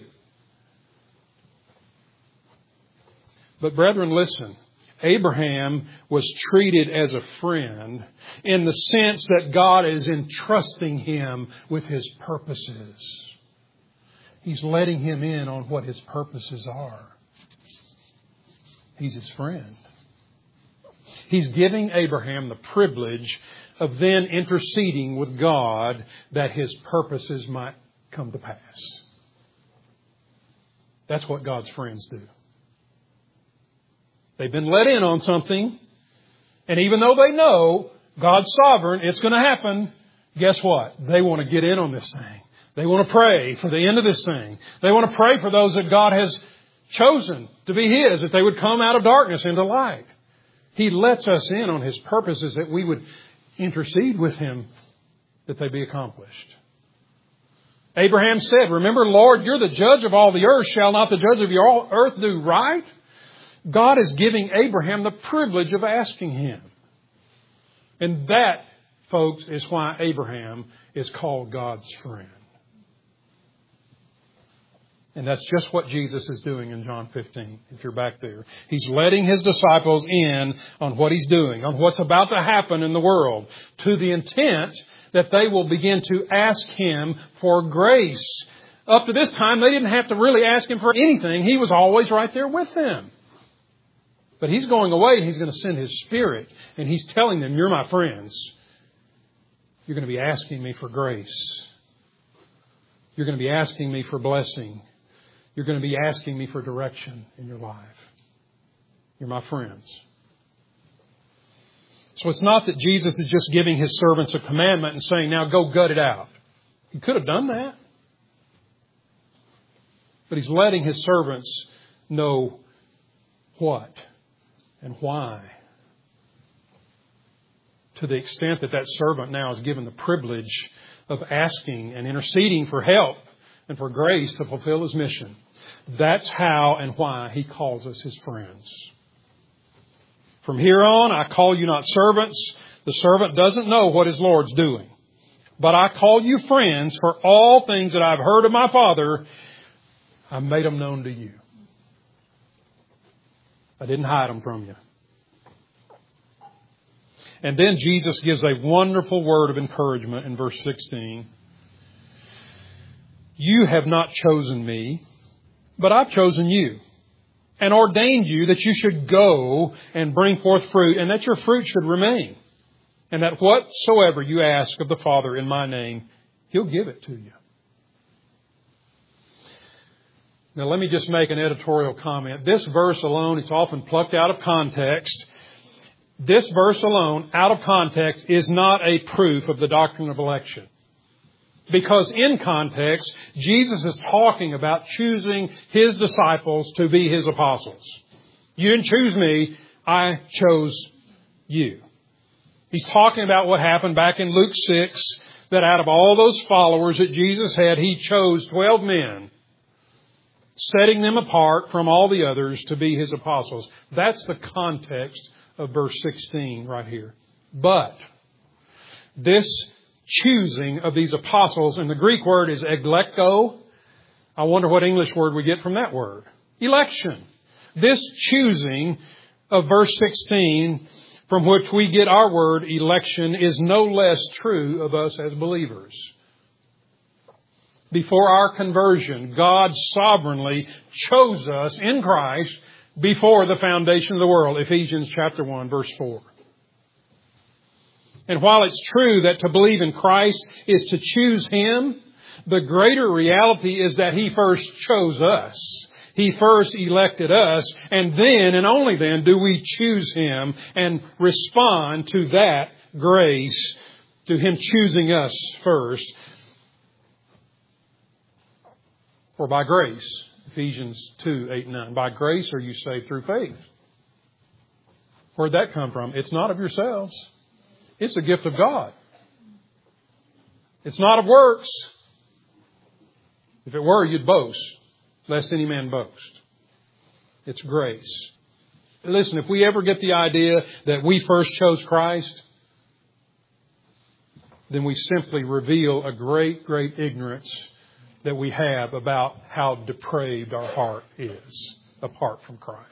But brethren, listen. Abraham was treated as a friend in the sense that God is entrusting him with His purposes. He's letting him in on what His purposes are. He's his friend. He's giving Abraham the privilege of then interceding with God that His purposes might come to pass. That's what God's friends do. They've been let in on something, and even though they know God's sovereign, it's going to happen, guess what? They want to get in on this thing. They want to pray for the end of this thing. They want to pray for those that God has chosen to be His, that they would come out of darkness into light. He lets us in on His purposes that we would intercede with Him that they be accomplished. Abraham said, remember, Lord, You're the judge of all the earth. Shall not the judge of your earth do right? God is giving Abraham the privilege of asking Him. And that, folks, is why Abraham is called God's friend. And that's just what Jesus is doing in John 15, if you're back there. He's letting His disciples in on what He's doing, on what's about to happen in the world, to the intent that they will begin to ask Him for grace. Up to this time, they didn't have to really ask Him for anything. He was always right there with them. But He's going away and He's going to send His Spirit. And He's telling them, you're my friends. You're going to be asking me for grace. You're going to be asking me for blessing. You're going to be asking me for direction in your life. You're my friends. So it's not that Jesus is just giving His servants a commandment and saying, now go gut it out. He could have done that. But He's letting His servants know what and why. To the extent that that servant now is given the privilege of asking and interceding for help and for grace to fulfill his mission. That's how and why He calls us His friends. From here on, I call you not servants. The servant doesn't know what his Lord's doing. But I call you friends, for all things that I've heard of my Father, I've made them known to you. I didn't hide them from you. And then Jesus gives a wonderful word of encouragement in verse 16. You have not chosen me, but I've chosen you and ordained you that you should go and bring forth fruit, and that your fruit should remain, and that whatsoever you ask of the Father in my name, He'll give it to you. Now let me just make an editorial comment. This verse alone, it's often plucked out of context. This verse alone, out of context, is not a proof of the doctrine of election. Because in context, Jesus is talking about choosing His disciples to be His apostles. You didn't choose me, I chose you. He's talking about what happened back in Luke 6, that out of all those followers that Jesus had, He chose 12 men, setting them apart from all the others to be His apostles. That's the context of verse 16 right here. But this choosing of these apostles, and the Greek word is eglekto. I wonder what English word we get from that word. Election. This choosing of verse 16, from which we get our word election, is no less true of us as believers. Before our conversion, God sovereignly chose us in Christ before the foundation of the world. Ephesians chapter 1, verse 4. And while it's true that to believe in Christ is to choose Him, the greater reality is that He first chose us. He first elected us, and then and only then do we choose Him and respond to that grace, to Him choosing us first. For by grace, Ephesians 2, 8 and 9, by grace are you saved through faith. Where'd that come from? It's not of yourselves. It's a gift of God. It's not of works. If it were, you'd boast. lest any man boast. It's grace. Listen, if we ever get the idea that we first chose Christ, then we simply reveal a great, great ignorance that we have about how depraved our heart is apart from Christ.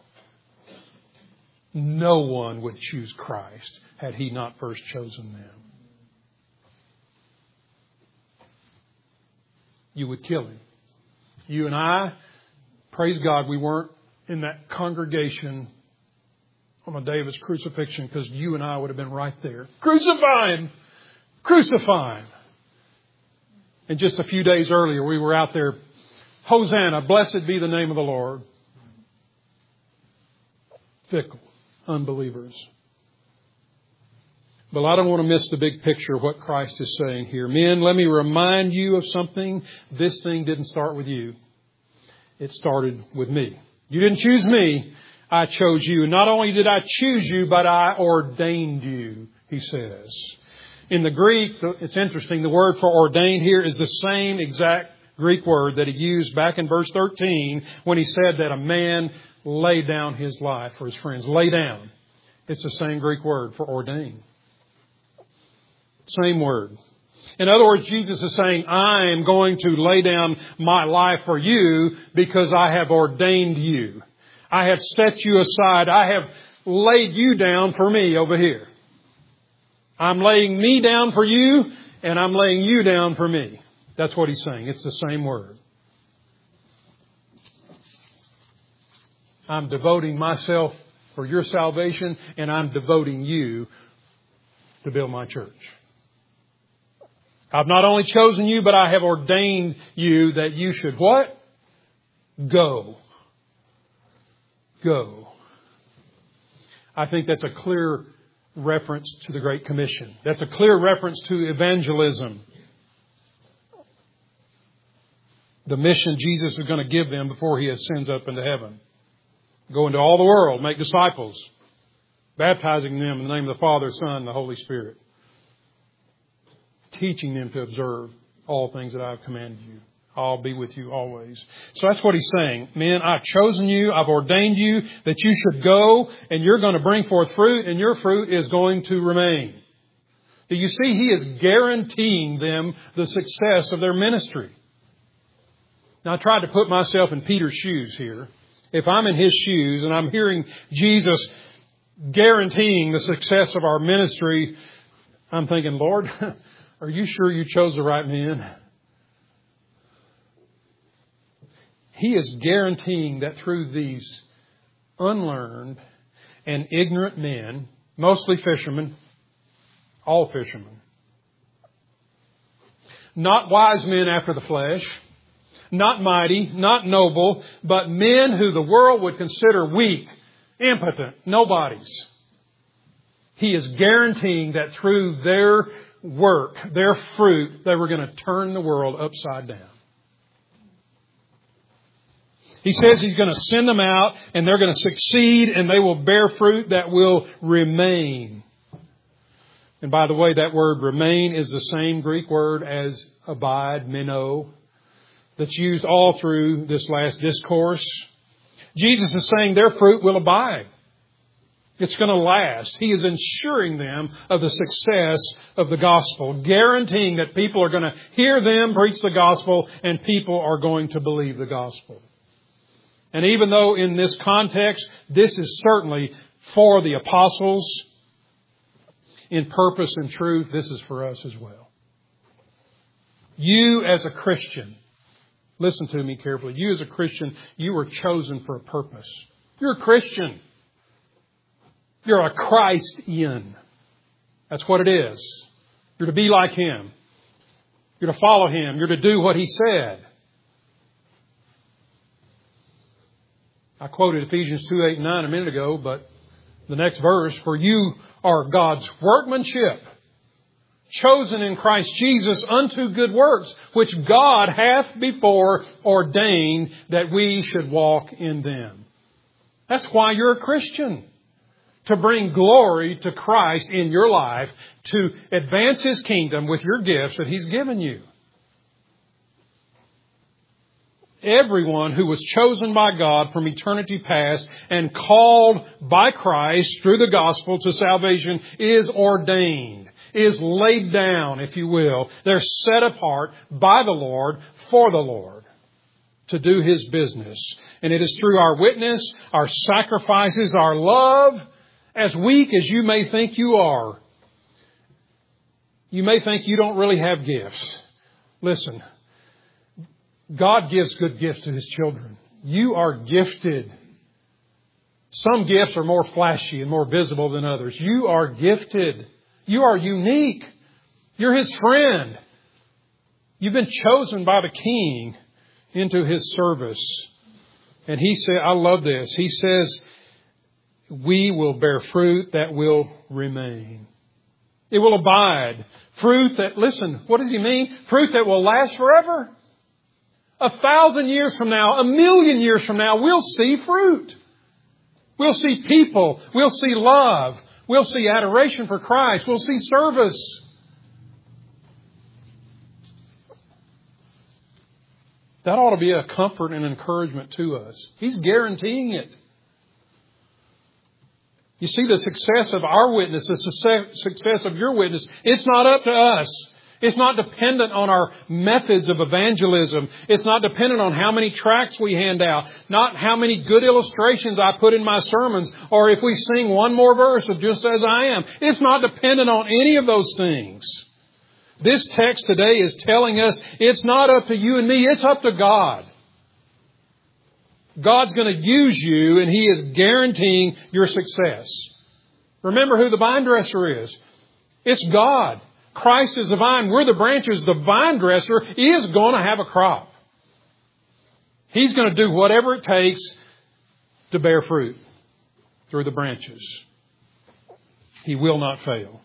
No one would choose Christ had He not first chosen them. You would kill Him. You and I, praise God, we weren't in that congregation on the day of His crucifixion, because you and I would have been right there. Crucify Him! Crucify Him! And just a few days earlier, we were out there, Hosanna, blessed be the name of the Lord. Fickle unbelievers. But I don't want to miss the big picture of what Christ is saying here. Men, let me remind you of something. This thing didn't start with you. It started with me. You didn't choose me. I chose you. Not only did I choose you, but I ordained you, He says. In the Greek, it's interesting, the word for ordained here is the same exact Greek word that He used back in verse 13 when He said that a man laid down his life for his friends. Lay down. It's the same Greek word for ordained. Same word. In other words, Jesus is saying, I am going to lay down my life for you because I have ordained you. I have set you aside. I have laid you down for me over here. I'm laying me down for you, and I'm laying you down for me. That's what He's saying. It's the same word. I'm devoting myself for your salvation, and I'm devoting you to build my church. I've not only chosen you, but I have ordained you that you should what? Go. Go. I think that's a clear reference to the Great Commission. That's a clear reference to evangelism. The mission Jesus is going to give them before He ascends up into heaven. Go into all the world, make disciples, baptizing them in the name of the Father, Son, and the Holy Spirit. Teaching them to observe all things that I have commanded you. I'll be with you always. So that's what He's saying. Men, I've chosen you. I've ordained you that you should go, and you're going to bring forth fruit, and your fruit is going to remain. Do you see? He is guaranteeing them the success of their ministry. Now, I tried to put myself in Peter's shoes here. If I'm in his shoes and I'm hearing Jesus guaranteeing the success of our ministry, I'm thinking, Lord, are you sure you chose the right men? He is guaranteeing that through these unlearned and ignorant men, mostly fishermen, all fishermen, not wise men after the flesh, not mighty, not noble, but men who the world would consider weak, impotent, nobodies. He is guaranteeing that through their work, their fruit, they were going to turn the world upside down. He says He's going to send them out and they're going to succeed and they will bear fruit that will remain. And by the way, that word remain is the same Greek word as abide, meno, that's used all through this last discourse. Jesus is saying their fruit will abide. It's going to last. He is ensuring them of the success of the gospel, guaranteeing that people are going to hear them preach the gospel and people are going to believe the gospel. And even though in this context, this is certainly for the apostles, in purpose and truth, this is for us as well. You as a Christian, listen to me carefully. You as a Christian, you were chosen for a purpose. You're a Christian. You're a Christian. That's what it is. You're to be like Him. You're to follow Him. You're to do what He said. I quoted Ephesians 2:8-9 a minute ago, but the next verse, for you are God's workmanship, chosen in Christ Jesus unto good works, which God hath before ordained that we should walk in them. That's why you're a Christian. To bring glory to Christ in your life, to advance His kingdom with your gifts that He's given you. everyone who was chosen by God from eternity past and called by Christ through the gospel to salvation is ordained, is laid down, if you will. They're set apart by the Lord for the Lord to do His business. And it is through our witness, our sacrifices, our love, as weak as you may think you are. You may think you don't really have gifts. Listen, God gives good gifts to His children. You are gifted. Some gifts are more flashy and more visible than others. You are gifted. You are unique. You're His friend. You've been chosen by the King into His service. And He said, I love this. He says, we will bear fruit that will remain. It will abide. Fruit that, listen, what does He mean? Fruit that will last forever. 1,000 years from now, 1,000,000 years from now, we'll see fruit. We'll see people. We'll see love. We'll see adoration for Christ. We'll see service. That ought to be a comfort and encouragement to us. He's guaranteeing it. You see, the success of our witness, the success of your witness, it's not up to us. It's not dependent on our methods of evangelism. It's not dependent on how many tracts we hand out, not how many good illustrations I put in my sermons, or if we sing one more verse of Just As I Am. It's not dependent on any of those things. This text today is telling us it's not up to you and me, it's up to God. God's going to use you, and He is guaranteeing your success. Remember who the vine dresser is. It's God. Christ is the vine. We're the branches. The vine dresser is going to have a crop. He's going to do whatever it takes to bear fruit through the branches. He will not fail.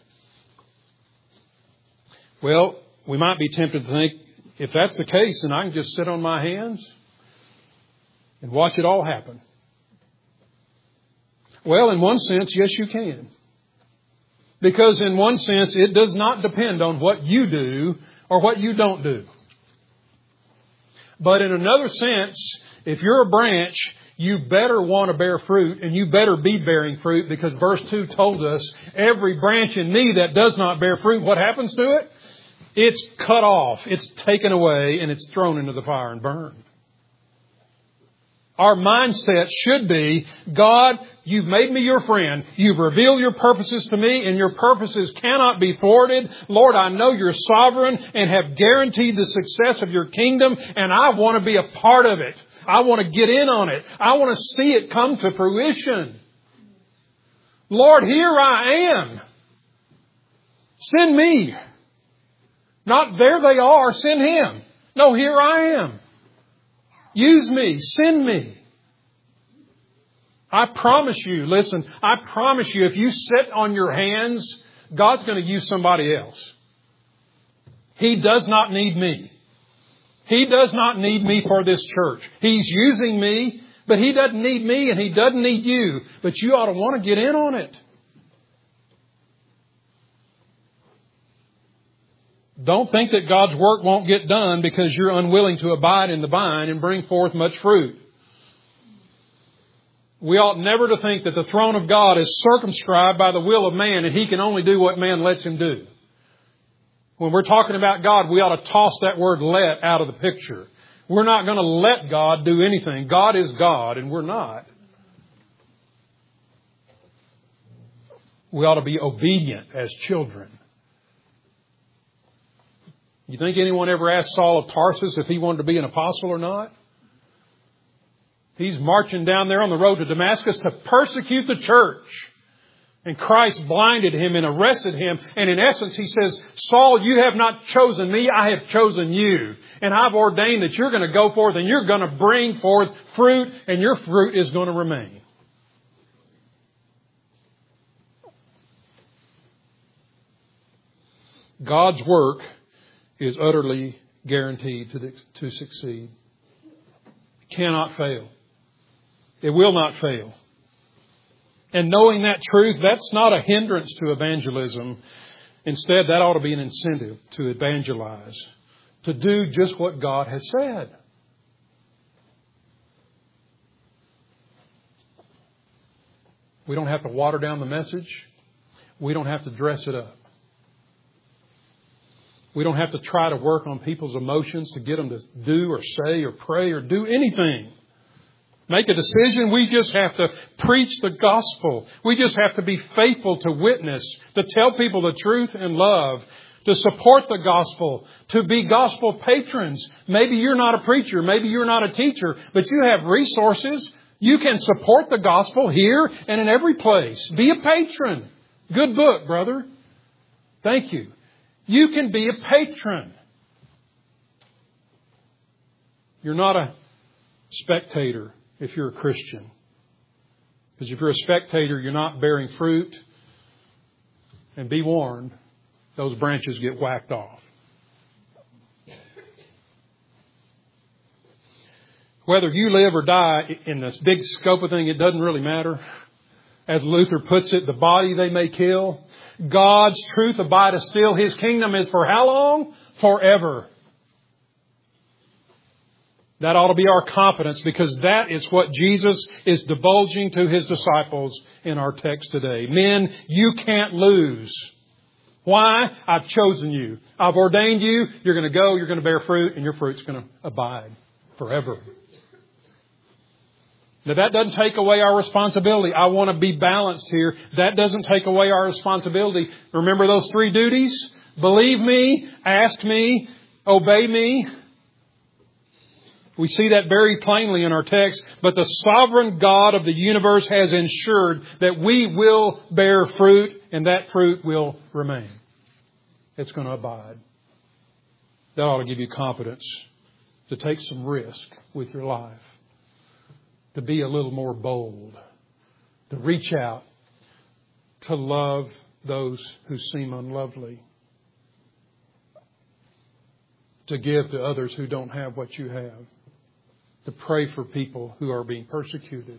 Well, we might be tempted to think, if that's the case, then I can just sit on my hands and watch it all happen. Well, in one sense, yes, you can. Because in one sense, it does not depend on what you do or what you don't do. But in another sense, if you're a branch, you better want to bear fruit, and you better be bearing fruit, because verse 2 told us, every branch in me that does not bear fruit, what happens to it? It's cut off, it's taken away, and it's thrown into the fire and burned. Our mindset should be, God, You've made me your friend. You've revealed your purposes to me, and your purposes cannot be thwarted. Lord, I know You're sovereign and have guaranteed the success of Your kingdom, and I want to be a part of it. I want to get in on it. I want to see it come to fruition. Lord, here I am. Send me. Not there they are, send Him. No, here I am. Use me, send me. I promise you, listen, I promise you, if you sit on your hands, God's going to use somebody else. He does not need me. He does not need me for this church. He's using me, but He doesn't need me and He doesn't need you. But you ought to want to get in on it. Don't think that God's work won't get done because you're unwilling to abide in the vine and bring forth much fruit. We ought never to think that the throne of God is circumscribed by the will of man and He can only do what man lets Him do. When we're talking about God, we ought to toss that word let out of the picture. We're not going to let God do anything. God is God and we're not. We ought to be obedient as children. You think anyone ever asked Saul of Tarsus if he wanted to be an apostle or not? He's marching down there on the road to Damascus to persecute the church. And Christ blinded him and arrested him. And in essence, He says, Saul, you have not chosen me. I have chosen you. And I've ordained that you're going to go forth and you're going to bring forth fruit, and your fruit is going to remain. God's work is utterly guaranteed to succeed. It cannot fail. It will not fail. And knowing that truth, that's not a hindrance to evangelism. Instead, that ought to be an incentive to evangelize, to do just what God has said. We don't have to water down the message. We don't have to dress it up. We don't have to try to work on people's emotions to get them to do or say or pray or do anything. Make a decision. We just have to preach the gospel. We just have to be faithful to witness, to tell people the truth in love, to support the gospel, to be gospel patrons. Maybe you're not a preacher. Maybe you're not a teacher, but you have resources. You can support the gospel here and in every place. Be a patron. Good book, brother. Thank you. You can be a patron. You're not a spectator if you're a Christian. Because if you're a spectator, you're not bearing fruit. And be warned, those branches get whacked off. Whether you live or die in this big scope of thing, it doesn't really matter. As Luther puts it, the body they may kill. God's truth abideth still. His kingdom is for how long? Forever. That ought to be our confidence, because that is what Jesus is divulging to His disciples in our text today. Men, you can't lose. Why? I've chosen you. I've ordained you. You're going to go, you're going to bear fruit, and your fruit's going to abide forever. Now, that doesn't take away our responsibility. I want to be balanced here. That doesn't take away our responsibility. Remember those 3 duties? Believe me, ask me, obey me. We see that very plainly in our text. But the sovereign God of the universe has ensured that we will bear fruit, and that fruit will remain. It's going to abide. That ought to give you confidence to take some risk with your life, to be a little more bold, to reach out, to love those who seem unlovely, to give to others who don't have what you have, to pray for people who are being persecuted.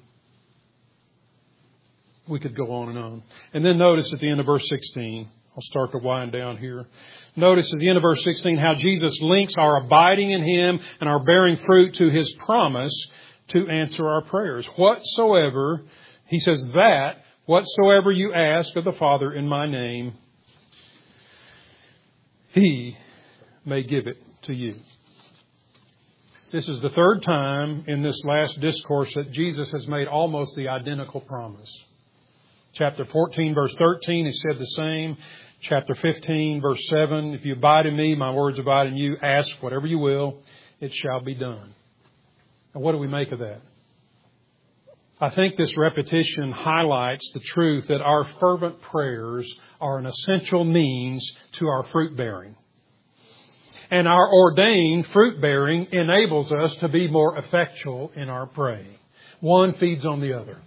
We could go on and on. And then notice at the end of verse 16, I'll start to wind down here. Notice at the end of verse 16 how Jesus links our abiding in Him and our bearing fruit to His promise to answer our prayers. Whatsoever, He says that, whatsoever you ask of the Father in my name, He may give it to you. This is the 3rd time in this last discourse that Jesus has made almost the identical promise. Chapter 14, verse 13, He said the same. Chapter 15, verse 7, if you abide in me, my words abide in you. Ask whatever you will, it shall be done. And what do we make of that? I think this repetition highlights the truth that our fervent prayers are an essential means to our fruit bearing. And our ordained fruit bearing enables us to be more effectual in our praying. One feeds on the other.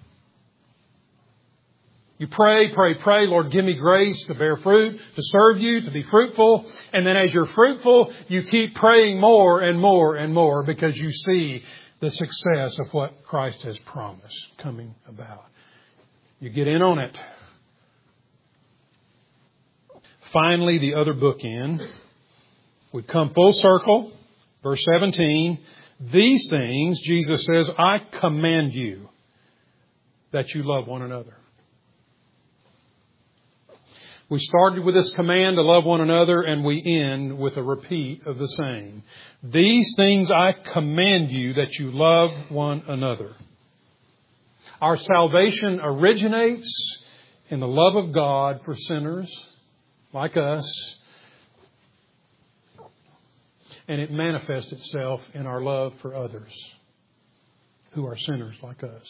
You pray, pray, pray. Lord, give me grace to bear fruit, to serve you, to be fruitful. And then as you're fruitful, you keep praying more and more and more because you see the success of what Christ has promised coming about. You get in on it. Finally, the other bookend. We've come full circle. Verse 17. These things, Jesus says, I command you that you love one another. We started with this command to love one another, and we end with a repeat of the same. These things I command you, that you love one another. Our salvation originates in the love of God for sinners like us, and it manifests itself in our love for others who are sinners like us.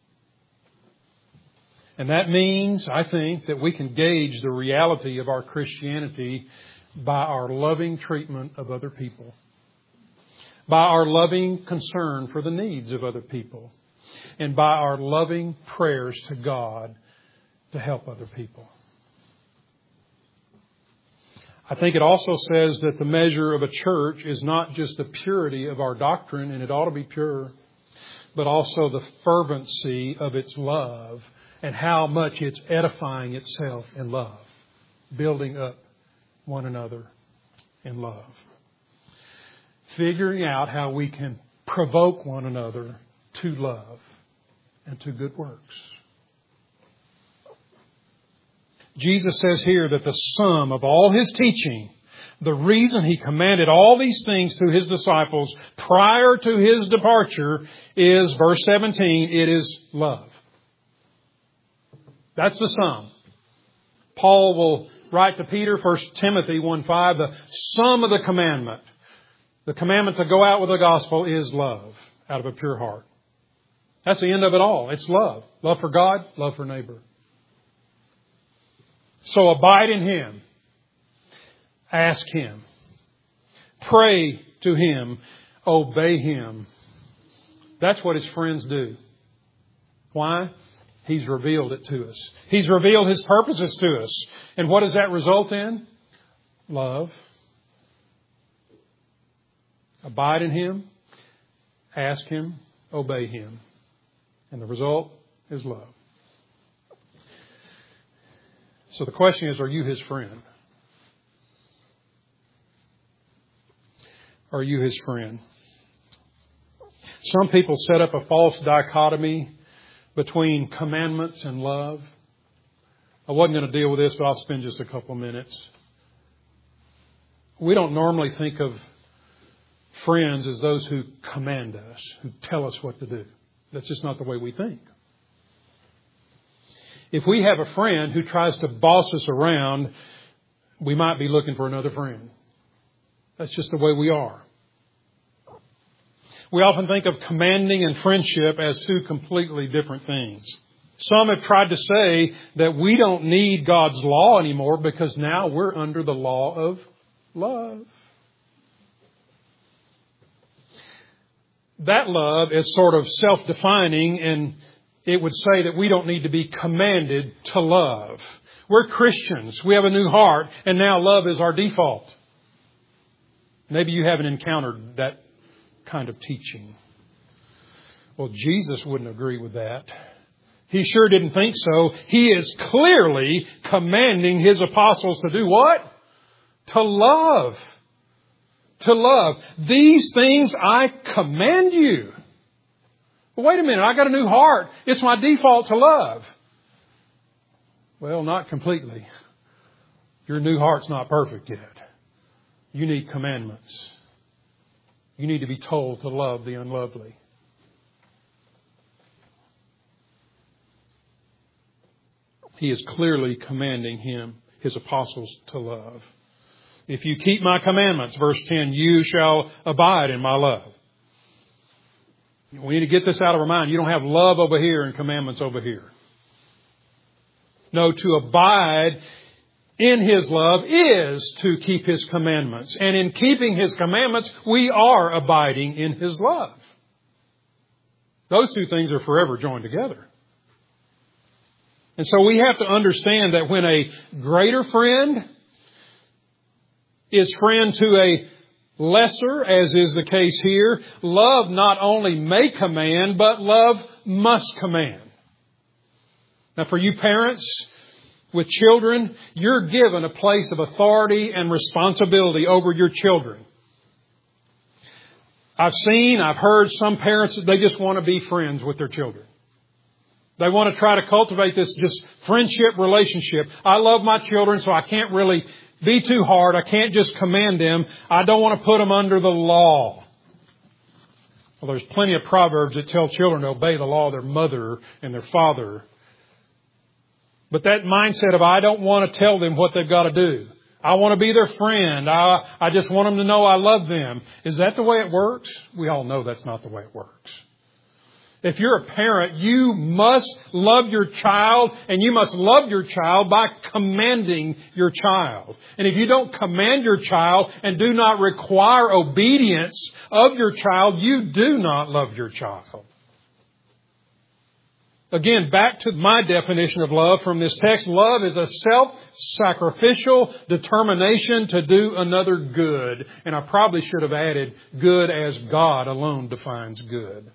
And that means, I think, that we can gauge the reality of our Christianity by our loving treatment of other people, by our loving concern for the needs of other people, and by our loving prayers to God to help other people. I think it also says that the measure of a church is not just the purity of our doctrine, and it ought to be pure, but also the fervency of its love and how much it's edifying itself in love, building up one another in love. Figuring out how we can provoke one another to love and to good works. Jesus says here that the sum of all His teaching, the reason He commanded all these things to His disciples prior to His departure is, verse 17, it is love. That's the sum. Paul will write to Peter, 1 Timothy 1:5, the sum of the commandment to go out with the gospel is love out of a pure heart. That's the end of it all. It's love. Love for God, love for neighbor. So abide in Him. Ask Him. Pray to Him. Obey Him. That's what His friends do. Why? He's revealed it to us. He's revealed His purposes to us. And what does that result in? Love. Abide in Him. Ask Him. Obey Him. And the result is love. So the question is, are you His friend? Are you His friend? Some people set up a false dichotomy between commandments and love. I wasn't going to deal with this, but I'll spend just a couple of minutes. We don't normally think of friends as those who command us, who tell us what to do. That's just not the way we think. If we have a friend who tries to boss us around, we might be looking for another friend. That's just the way we are. We often think of commanding and friendship as two completely different things. Some have tried to say that we don't need God's law anymore because now we're under the law of love. That love is sort of self-defining, and it would say that we don't need to be commanded to love. We're Christians. We have a new heart, and now love is our default. Maybe you haven't encountered that kind of teaching. Well, Jesus wouldn't agree with that. He sure didn't think so. He is clearly commanding His apostles to do what? To love. To love. These things I command you. Well, wait a minute. I got a new heart. It's my default to love. Well, not completely. Your new heart's not perfect yet. You need commandments. You need to be told to love the unlovely. He is clearly commanding His apostles to love. If you keep my commandments, verse 10, you shall abide in my love. We need to get this out of our mind. You don't have love over here and commandments over here. No, to abide in His love is to keep His commandments. And in keeping His commandments, we are abiding in His love. Those two things are forever joined together. And so we have to understand that when a greater friend is friend to a lesser, as is the case here, love not only may command, but love must command. Now for you parents with children, you're given a place of authority and responsibility over your children. I've heard some parents that they just want to be friends with their children. They want to try to cultivate this just friendship relationship. I love my children, so I can't really be too hard. I can't just command them. I don't want to put them under the law. Well, there's plenty of proverbs that tell children to obey the law of their mother and their father. But that mindset of I don't want to tell them what they've got to do. I want to be their friend. I just want them to know I love them. Is that the way it works? We all know that's not the way it works. If you're a parent, you must love your child, and you must love your child by commanding your child. And if you don't command your child and do not require obedience of your child, you do not love your child. Again, back to my definition of love from this text. Love is a self-sacrificial determination to do another good. And I probably should have added good as God alone defines good.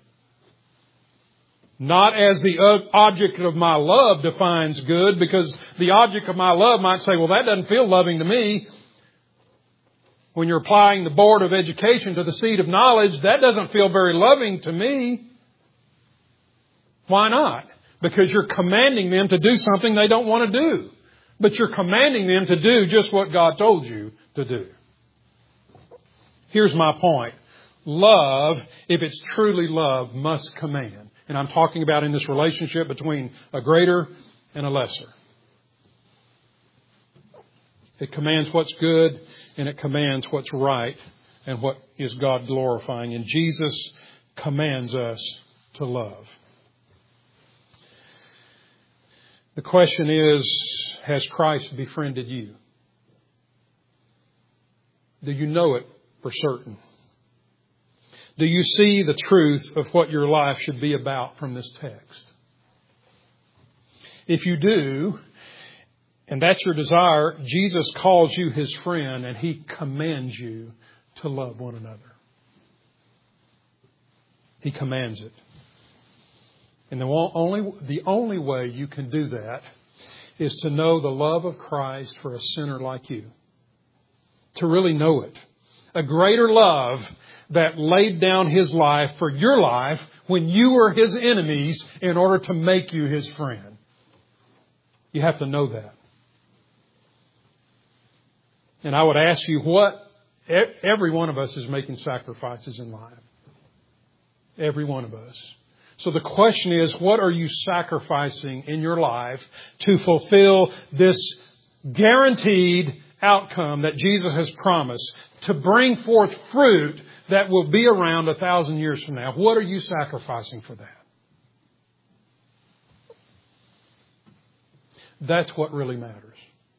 Not as the object of my love defines good, because the object of my love might say, well, that doesn't feel loving to me. When you're applying the board of education to the seat of knowledge, that doesn't feel very loving to me. Why not? Because you're commanding them to do something they don't want to do. But you're commanding them to do just what God told you to do. Here's my point. Love, if it's truly love, must command. And I'm talking about in this relationship between a greater and a lesser. It commands what's good and it commands what's right and what is God glorifying. And Jesus commands us to love. The question is, has Christ befriended you? Do you know it for certain? Do you see the truth of what your life should be about from this text? If you do, and that's your desire, Jesus calls you His friend and He commands you to love one another. He commands it. And the only way you can do that is to know the love of Christ for a sinner like you. To really know it. A greater love that laid down His life for your life when you were His enemies in order to make you His friend. You have to know that. And I would ask you every one of us is making sacrifices in life. Every one of us. So the question is, what are you sacrificing in your life to fulfill this guaranteed outcome that Jesus has promised, to bring forth fruit that will be around 1,000 years from now? What are you sacrificing for that? That's what really matters.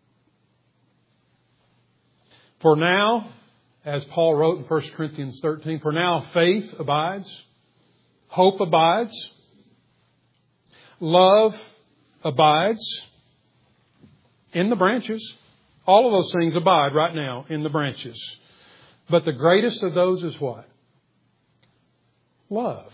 For now, as Paul wrote in 1 Corinthians 13, for now faith abides, hope abides, love abides in the branches. All of those things abide right now in the branches. But the greatest of those is what? Love.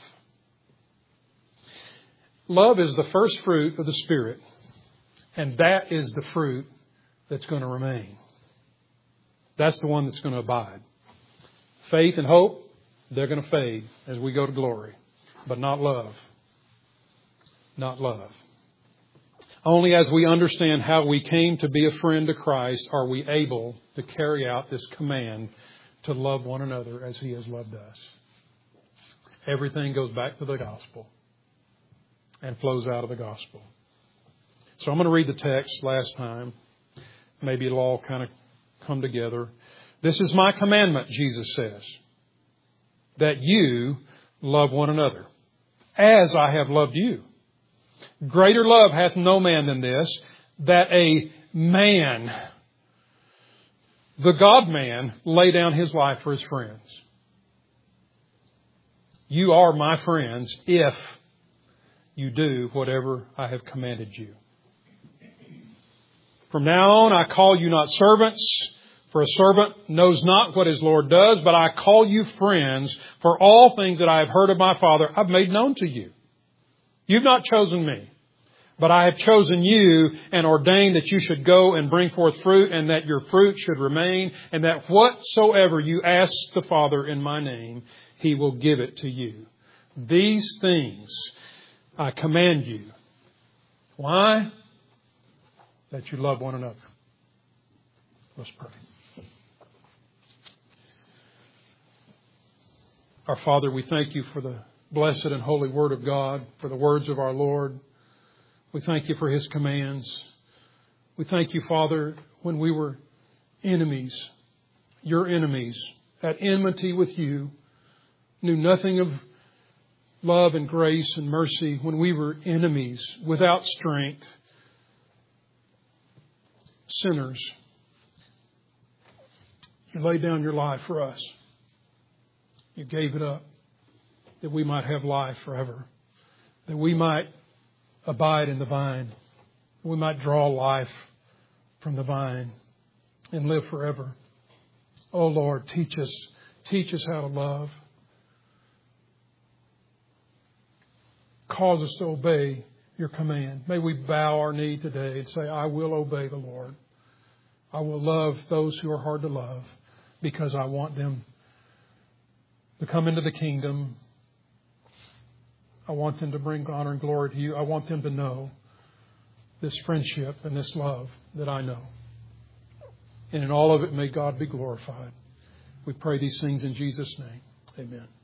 Love is the first fruit of the Spirit. And that is the fruit that's going to remain. That's the one that's going to abide. Faith and hope, they're going to fade as we go to glory. But not love. Not love. Only as we understand how we came to be a friend to Christ are we able to carry out this command to love one another as He has loved us. Everything goes back to the gospel and flows out of the gospel. So I'm going to read the text last time. Maybe it'll all kind of come together. This is my commandment, Jesus says, that you love one another as I have loved you. Greater love hath no man than this, that a man, the God-man, lay down his life for his friends. You are my friends if you do whatever I have commanded you. From now on, I call you not servants, for a servant knows not what his Lord does, but I call you friends, for all things that I have heard of my Father, I've made known to you. You've not chosen me, but I have chosen you and ordained that you should go and bring forth fruit, and that your fruit should remain, and that whatsoever you ask the Father in my name, He will give it to you. These things I command you. Why? That you love one another. Let's pray. Our Father, we thank you for the blessed and holy Word of God, for the words of our Lord. We thank you for His commands. We thank you, Father, when we were enemies, your enemies, at enmity with you, knew nothing of love and grace and mercy, when we were enemies, without strength, sinners. You laid down your life for us. You gave it up that we might have life forever, that we might abide in the vine, that we might draw life from the vine and live forever. Oh Lord, teach us how to love. Cause us to obey your command. May we bow our knee today and say, I will obey the Lord. I will love those who are hard to love because I want them to come into the kingdom. I want them to bring honor and glory to you. I want them to know this friendship and this love that I know. And in all of it, may God be glorified. We pray these things in Jesus' name. Amen.